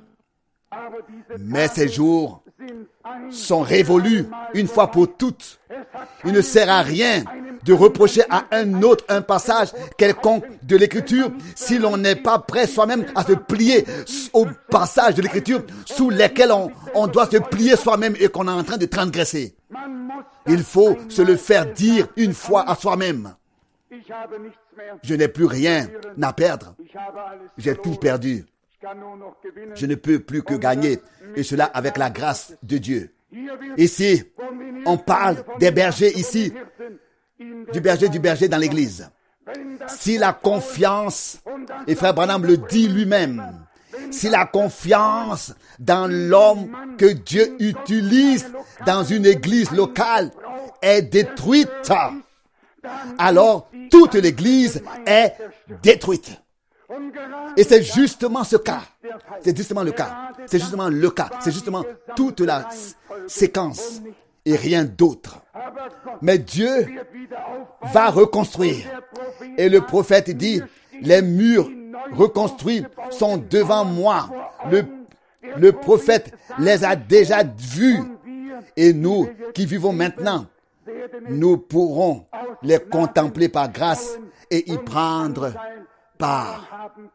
Mais ces jours sont révolus une fois pour toutes. Il ne sert à rien de reprocher à un autre un passage quelconque de l'Écriture si l'on n'est pas prêt soi-même à se plier au passage de l'Écriture sous lesquels on, on doit se plier soi-même et qu'on est en train de transgresser. Il faut se le faire dire une fois à soi-même. Je n'ai plus rien à perdre. J'ai tout perdu. Je ne peux plus que gagner, et cela avec la grâce de Dieu. Ici, on parle des bergers ici, du berger du berger dans l'église. Si la confiance, et frère Branham le dit lui-même, si la confiance dans l'homme que Dieu utilise dans une église locale est détruite, alors toute l'église est détruite. Et c'est justement ce cas. C'est justement le cas. C'est justement le cas. C'est justement toute la séquence et rien d'autre. Mais Dieu va reconstruire. Et le prophète dit, les murs reconstruits sont devant moi. Le, le prophète les a déjà vus. Et nous qui vivons maintenant, nous pourrons les contempler par grâce et y prendre part.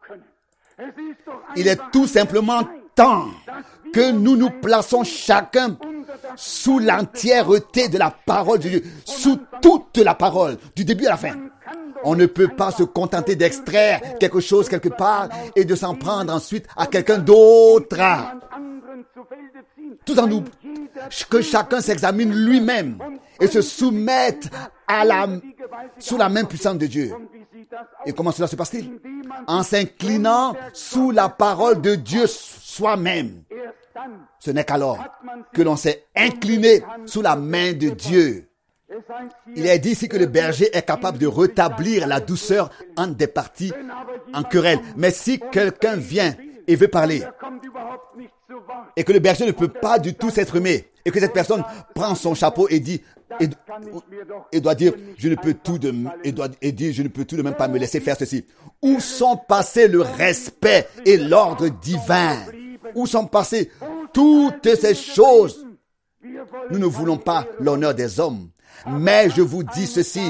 Il est tout simplement temps que nous nous plaçons chacun sous l'entièreté de la parole de Dieu, sous toute la parole, du début à la fin. On ne peut pas se contenter d'extraire quelque chose quelque part et de s'en prendre ensuite à quelqu'un d'autre. Tout en nous, que chacun s'examine lui-même et se soumette à la, sous la main puissante de Dieu. Et comment cela se passe-t-il? En s'inclinant sous la parole de Dieu soi-même. Ce n'est qu'alors que l'on s'est incliné sous la main de Dieu. Il est dit ici que le berger est capable de rétablir la douceur entre des parties en querelle. Mais si quelqu'un vient et veut parler, et que le berger ne peut pas du tout s'exprimer, et que cette personne prend son chapeau et dit, et, et doit dire, je ne peux tout de, et doit, et dit, je ne peux tout de même pas me laisser faire ceci. Où sont passés le respect et l'ordre divin? Où sont passées toutes ces choses? Nous ne voulons pas l'honneur des hommes. Mais je vous dis ceci.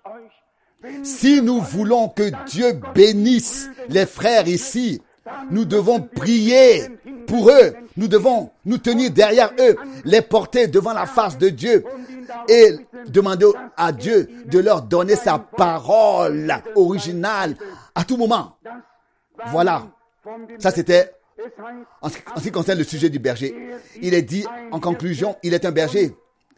Si nous voulons que Dieu bénisse les frères ici, nous devons prier pour eux. Nous devons nous tenir derrière eux, les porter devant la face de Dieu et demander à Dieu de leur donner sa parole originale à tout moment. Voilà. Ça, c'était en ce qui concerne le sujet du berger. Il est dit en conclusion, il est un berger.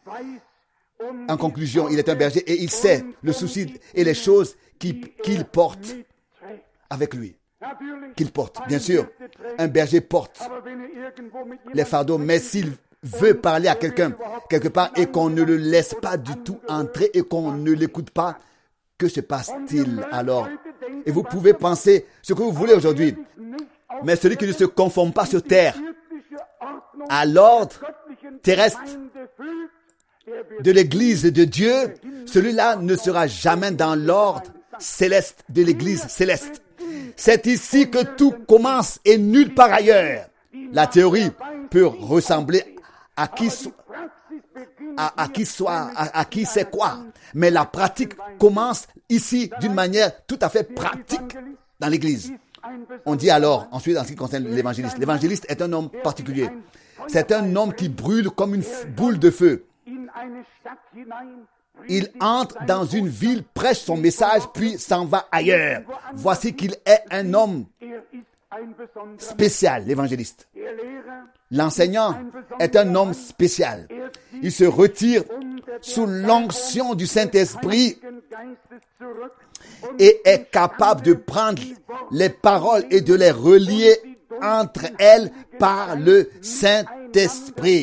En conclusion, il est un berger et il sait le souci et les choses qu'il, qu'il porte avec lui. Qu'il porte, bien sûr. Un berger porte les fardeaux, mais s'il veut parler à quelqu'un quelque part et qu'on ne le laisse pas du tout entrer et qu'on ne l'écoute pas, que se passe-t-il alors? Et vous pouvez penser ce que vous voulez aujourd'hui, mais celui qui ne se conforme pas sur terre à l'ordre terrestre de l'Église de Dieu, celui-là ne sera jamais dans l'ordre céleste de l'Église céleste. C'est ici que tout commence et nulle part ailleurs. La théorie peut ressembler à qui, so- à, à qui soit, à, à qui sait quoi. Mais la pratique commence ici d'une manière tout à fait pratique dans l'Église. On dit alors, ensuite, en ce qui concerne l'évangéliste, l'évangéliste est un homme particulier. C'est un homme qui brûle comme une f- boule de feu. Il entre dans une ville, prêche son message, puis s'en va ailleurs. Voici qu'il est un homme spécial, l'évangéliste. L'enseignant est un homme spécial. Il se retire sous l'onction du Saint-Esprit et est capable de prendre les paroles et de les relier entre elles par le Saint-Esprit.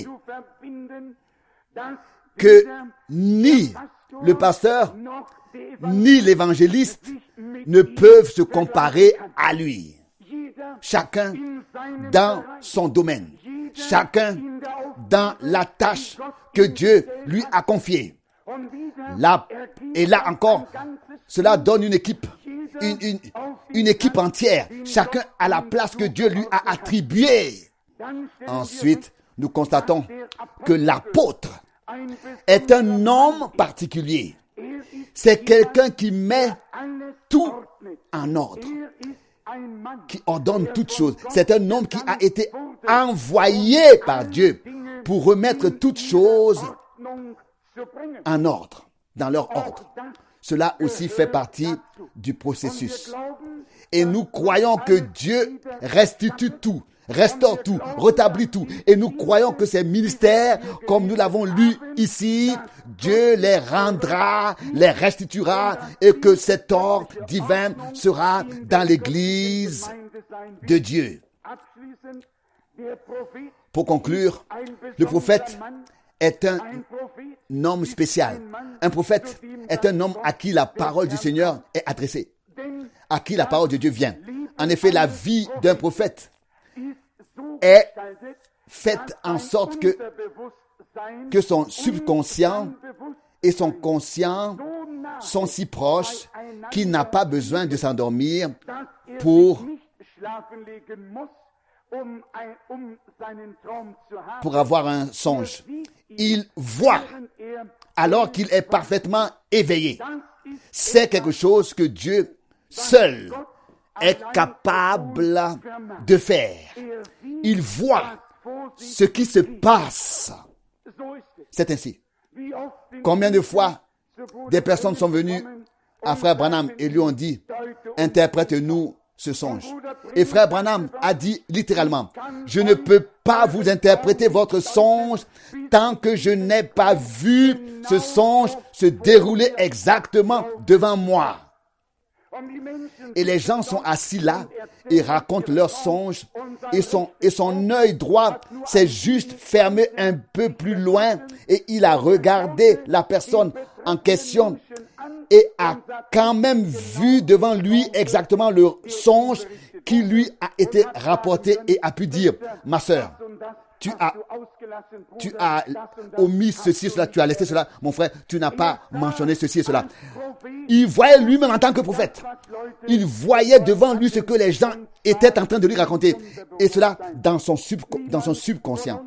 Que ni le pasteur, ni l'évangéliste ne peuvent se comparer à lui. Chacun dans son domaine. Chacun dans la tâche que Dieu lui a confiée. Là, et là encore, cela donne une équipe, une, une, une équipe entière. Chacun à la place que Dieu lui a attribuée. Ensuite, nous constatons que l'apôtre est un homme particulier. C'est quelqu'un qui met tout en ordre, qui ordonne toutes choses. C'est un homme qui a été envoyé par Dieu pour remettre toutes choses en ordre, dans leur ordre. Cela aussi fait partie du processus. Et nous croyons que Dieu restitue tout, restaure tout, rétablit tout. Et nous croyons que ces ministères, comme nous l'avons lu ici, Dieu les rendra, les restituera et que cet ordre divin sera dans l'Église de Dieu. Pour conclure, le prophète est un homme spécial. Un prophète est un homme à qui la parole du Seigneur est adressée, à qui la parole de Dieu vient. En effet, la vie d'un prophète est faite en sorte que, que son subconscient et son conscient sont si proches qu'il n'a pas besoin de s'endormir pour, pour avoir un songe. Il voit alors qu'il est parfaitement éveillé. C'est quelque chose que Dieu seul est capable de faire. Il voit ce qui se passe. C'est ainsi. Combien de fois des personnes sont venues à Frère Branham et lui ont dit « Interprète-nous ce songe ». Et Frère Branham a dit littéralement « Je ne peux pas vous interpréter votre songe tant que je n'ai pas vu ce songe se dérouler exactement devant moi ». Et les gens sont assis là et racontent leurs songes et son, et son œil droit s'est juste fermé un peu plus loin et il a regardé la personne en question et a quand même vu devant lui exactement le songe qui lui a été rapporté et a pu dire « Ma sœur, tu as, tu as omis ceci et cela, tu as laissé cela. Mon frère, tu n'as pas mentionné ceci et cela. » Il voyait lui-même en tant que prophète. Il voyait devant lui ce que les gens étaient en train de lui raconter. Et cela dans son, sub, dans son subconscient.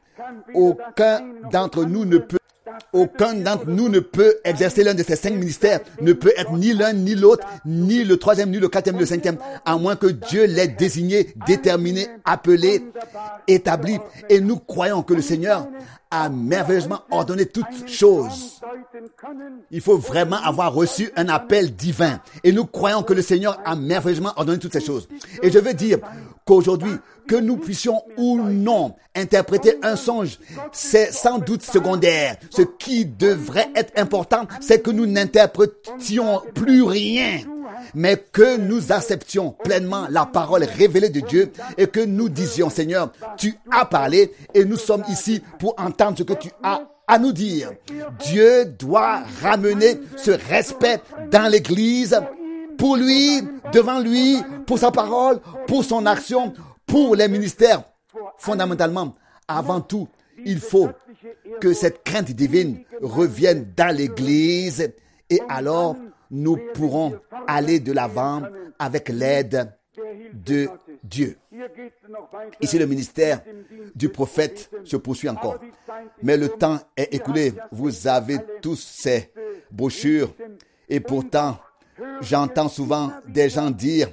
Aucun d'entre nous ne peut Aucun d'entre nous ne peut exercer l'un de ces cinq ministères, ne peut être ni l'un, ni l'autre, ni le troisième, ni le quatrième, ni le cinquième, à moins que Dieu l'ait désigné, déterminé, appelé, établi. Et nous croyons que le Seigneur a merveilleusement ordonné toutes choses. Il faut vraiment avoir reçu un appel divin. Et nous croyons que le Seigneur a merveilleusement ordonné toutes ces choses. Et je veux dire qu'aujourd'hui, que nous puissions ou non interpréter un songe, c'est sans doute secondaire. Ce qui devrait être important, c'est que nous n'interprétions plus rien, mais que nous acceptions pleinement la parole révélée de Dieu et que nous disions, Seigneur, tu as parlé et nous sommes ici pour entendre ce que tu as à nous dire. Dieu doit ramener ce respect dans l'Église pour lui, devant lui, pour sa parole, pour son action, pour les ministères. Fondamentalement, avant tout, il faut que cette crainte divine revienne dans l'Église et alors nous pourrons aller de l'avant avec l'aide de Dieu. Ici, le ministère du prophète se poursuit encore. Mais le temps est écoulé. Vous avez tous ces brochures et pourtant, j'entends souvent des gens dire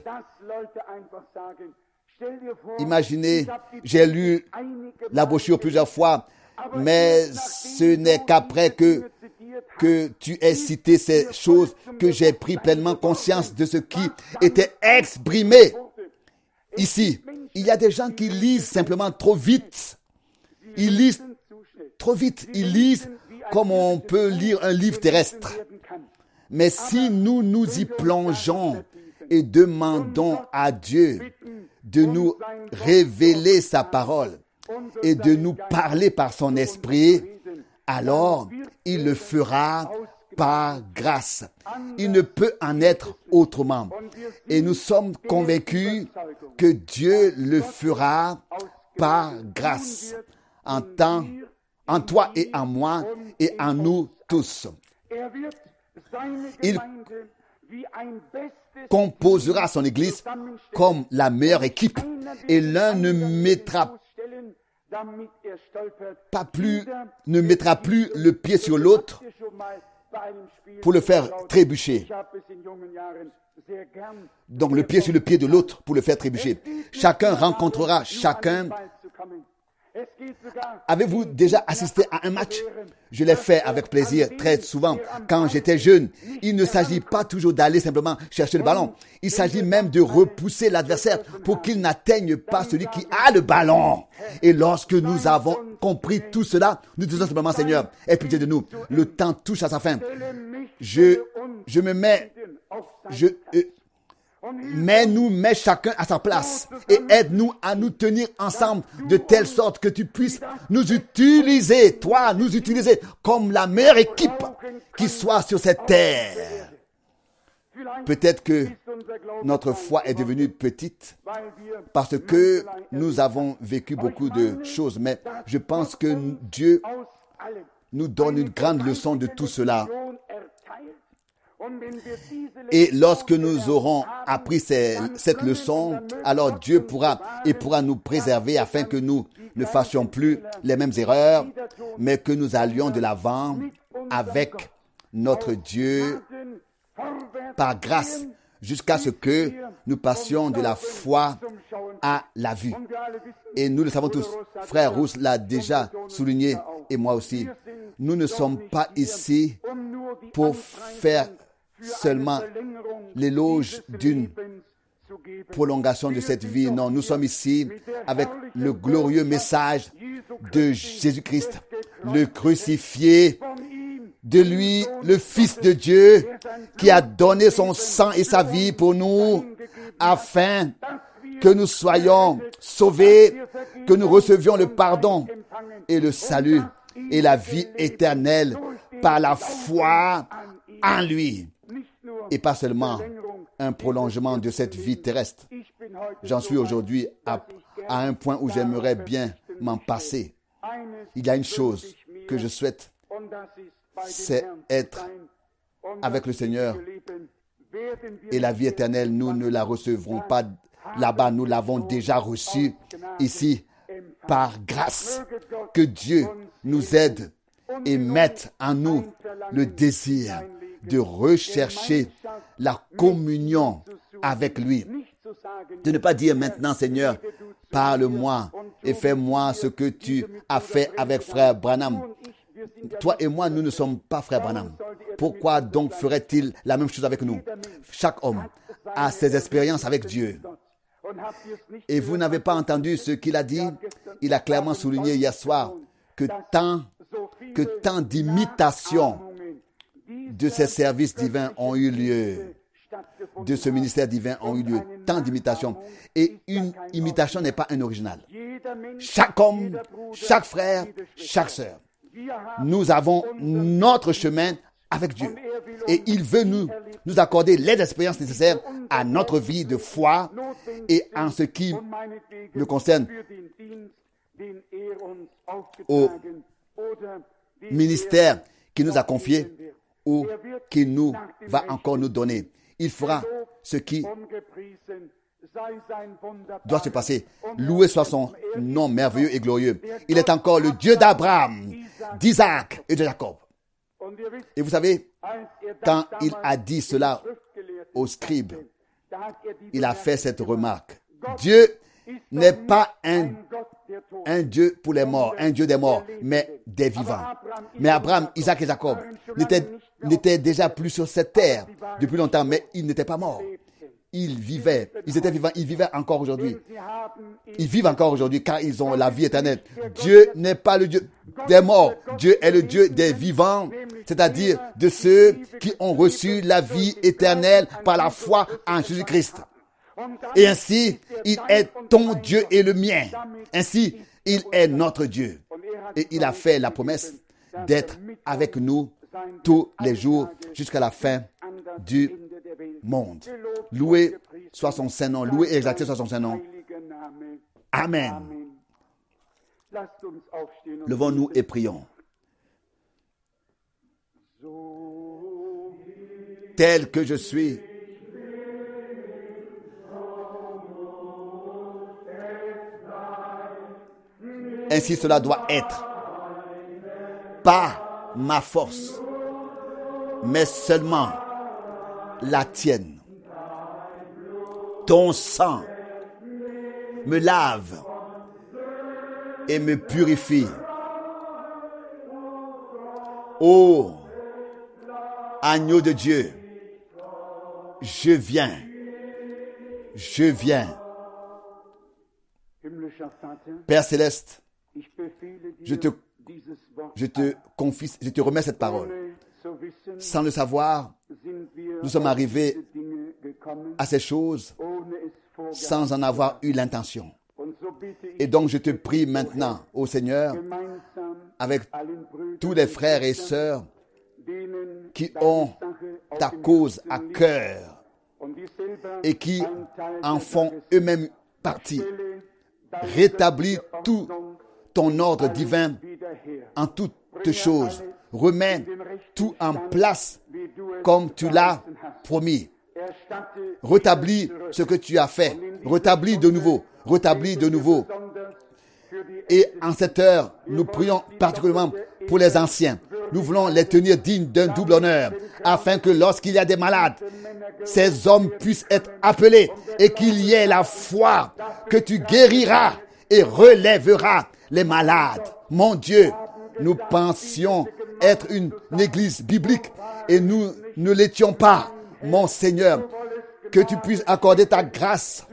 « Imaginez, j'ai lu la brochure plusieurs fois, mais ce n'est qu'après que, que tu aies cité ces choses que j'ai pris pleinement conscience de ce qui était exprimé. » Ici, il y a des gens qui lisent simplement trop vite. Ils lisent trop vite. Ils lisent comme on peut lire un livre terrestre. Mais si nous nous y plongeons et demandons à Dieu de nous révéler sa parole et de nous parler par son esprit, alors il le fera par grâce. Il ne peut en être autrement. Et nous sommes convaincus que Dieu le fera par grâce en, temps, en toi et en moi et en nous tous. Il composera son Église comme la meilleure équipe et l'un ne mettra pas plus, ne mettra plus le pied sur l'autre pour le faire trébucher. Donc le pied sur le pied de l'autre pour le faire trébucher. Chacun rencontrera chacun. Avez-vous déjà assisté à un match? Je l'ai fait avec plaisir très souvent quand j'étais jeune. Il ne s'agit pas toujours d'aller simplement chercher le ballon. Il s'agit même de repousser l'adversaire pour qu'il n'atteigne pas celui qui a le ballon. Et lorsque nous avons compris tout cela, nous disons simplement, Seigneur, aie pitié de nous. Le temps touche à sa fin. Je, je me mets, je, euh, mais nous mets chacun à sa place et aide-nous à nous tenir ensemble de telle sorte que tu puisses nous utiliser, toi, nous utiliser comme la meilleure équipe qui soit sur cette terre. Peut-être que notre foi est devenue petite parce que nous avons vécu beaucoup de choses, mais je pense que Dieu nous donne une grande leçon de tout cela. Et lorsque nous aurons appris ces, cette leçon, alors Dieu pourra et pourra nous préserver afin que nous ne fassions plus les mêmes erreurs, mais que nous allions de l'avant avec notre Dieu par grâce jusqu'à ce que nous passions de la foi à la vue. Et nous le savons tous, frère Rousse l'a déjà souligné et moi aussi, nous ne sommes pas ici pour faire seulement l'éloge d'une prolongation de cette vie. Non, nous sommes ici avec le glorieux message de Jésus-Christ, le crucifié, de lui, le Fils de Dieu, qui a donné son sang et sa vie pour nous, afin que nous soyons sauvés, que nous recevions le pardon et le salut et la vie éternelle par la foi en lui. Et pas seulement un prolongement de cette vie terrestre. J'en suis aujourd'hui à, à un point où j'aimerais bien m'en passer. Il y a une chose que je souhaite, c'est être avec le Seigneur. Et la vie éternelle, nous ne la recevrons pas là-bas. Nous l'avons déjà reçue ici par grâce. Que Dieu nous aide et mette en nous le désir de rechercher la communion avec lui. De ne pas dire maintenant, Seigneur, parle-moi et fais-moi ce que tu as fait avec frère Branham. Toi et moi, nous ne sommes pas frère Branham. Pourquoi donc ferait-il la même chose avec nous? Chaque homme a ses expériences avec Dieu. Et vous n'avez pas entendu ce qu'il a dit? Il a clairement souligné hier soir que tant, que tant d'imitations de ces services divins ont eu lieu, de ce ministère divin ont eu lieu, tant d'imitations. Et une imitation n'est pas un original. Chaque homme, chaque frère, chaque sœur, nous avons notre chemin avec Dieu. Et il veut nous, nous accorder les expériences nécessaires à notre vie de foi et en ce qui me concerne au ministère qu'il nous a confié ou qu'il nous va encore nous donner. Il fera ce qui doit se passer. Loué soit son nom merveilleux et glorieux. Il est encore le Dieu d'Abraham, d'Isaac et de Jacob. Et vous savez, quand il a dit cela aux scribes, il a fait cette remarque. Dieu n'est pas un, un Dieu pour les morts, un Dieu des morts, mais des vivants. Mais Abraham, Isaac et Jacob n'étaient, n'étaient déjà plus sur cette terre depuis longtemps, mais ils n'étaient pas morts. Ils vivaient, ils étaient vivants, ils vivaient encore aujourd'hui. Ils vivent encore aujourd'hui car ils ont la vie éternelle. Dieu n'est pas le Dieu des morts. Dieu est le Dieu des vivants, c'est-à-dire de ceux qui ont reçu la vie éternelle par la foi en Jésus-Christ. Et ainsi, il est ton Dieu et le mien. Ainsi, il est notre Dieu. Et il a fait la promesse d'être avec nous tous les jours jusqu'à la fin du monde. Loué soit son saint nom. Loué et exalté soit son saint nom. Amen. Levons-nous et prions. Tel que je suis, ainsi cela doit être. Pas ma force, mais seulement la tienne. Ton sang me lave et me purifie. Ô agneau de Dieu, je viens, je viens. Père céleste, je te, je te confie, je te remets cette parole. Sans le savoir, nous sommes arrivés à ces choses sans en avoir eu l'intention. Et donc je te prie maintenant, ô Seigneur, avec tous les frères et sœurs qui ont ta cause à cœur et qui en font eux-mêmes partie, rétablis tout ton ordre divin en toutes choses. Remets tout en place comme tu l'as promis. Rétablis ce que tu as fait. Rétablis de nouveau. Rétablis de nouveau. Et en cette heure, nous prions particulièrement pour les anciens. Nous voulons les tenir dignes d'un double honneur, afin que lorsqu'il y a des malades, ces hommes puissent être appelés et qu'il y ait la foi que tu guériras et relèveras les malades. Mon Dieu, nous pensions être une, une église biblique et nous ne l'étions pas. Mon Seigneur, que tu puisses accorder ta grâce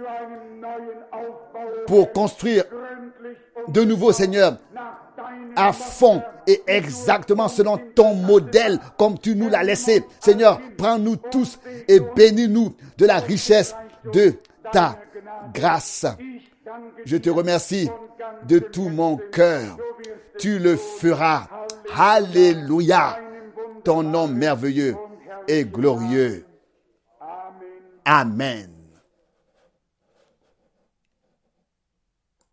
pour construire de nouveau, Seigneur, à fond et exactement selon ton modèle comme tu nous l'as laissé. Seigneur, prends-nous tous et bénis-nous de la richesse de ta grâce. Je te remercie de tout mon cœur. Tu le feras. Alléluia. Ton nom merveilleux et glorieux. Amen.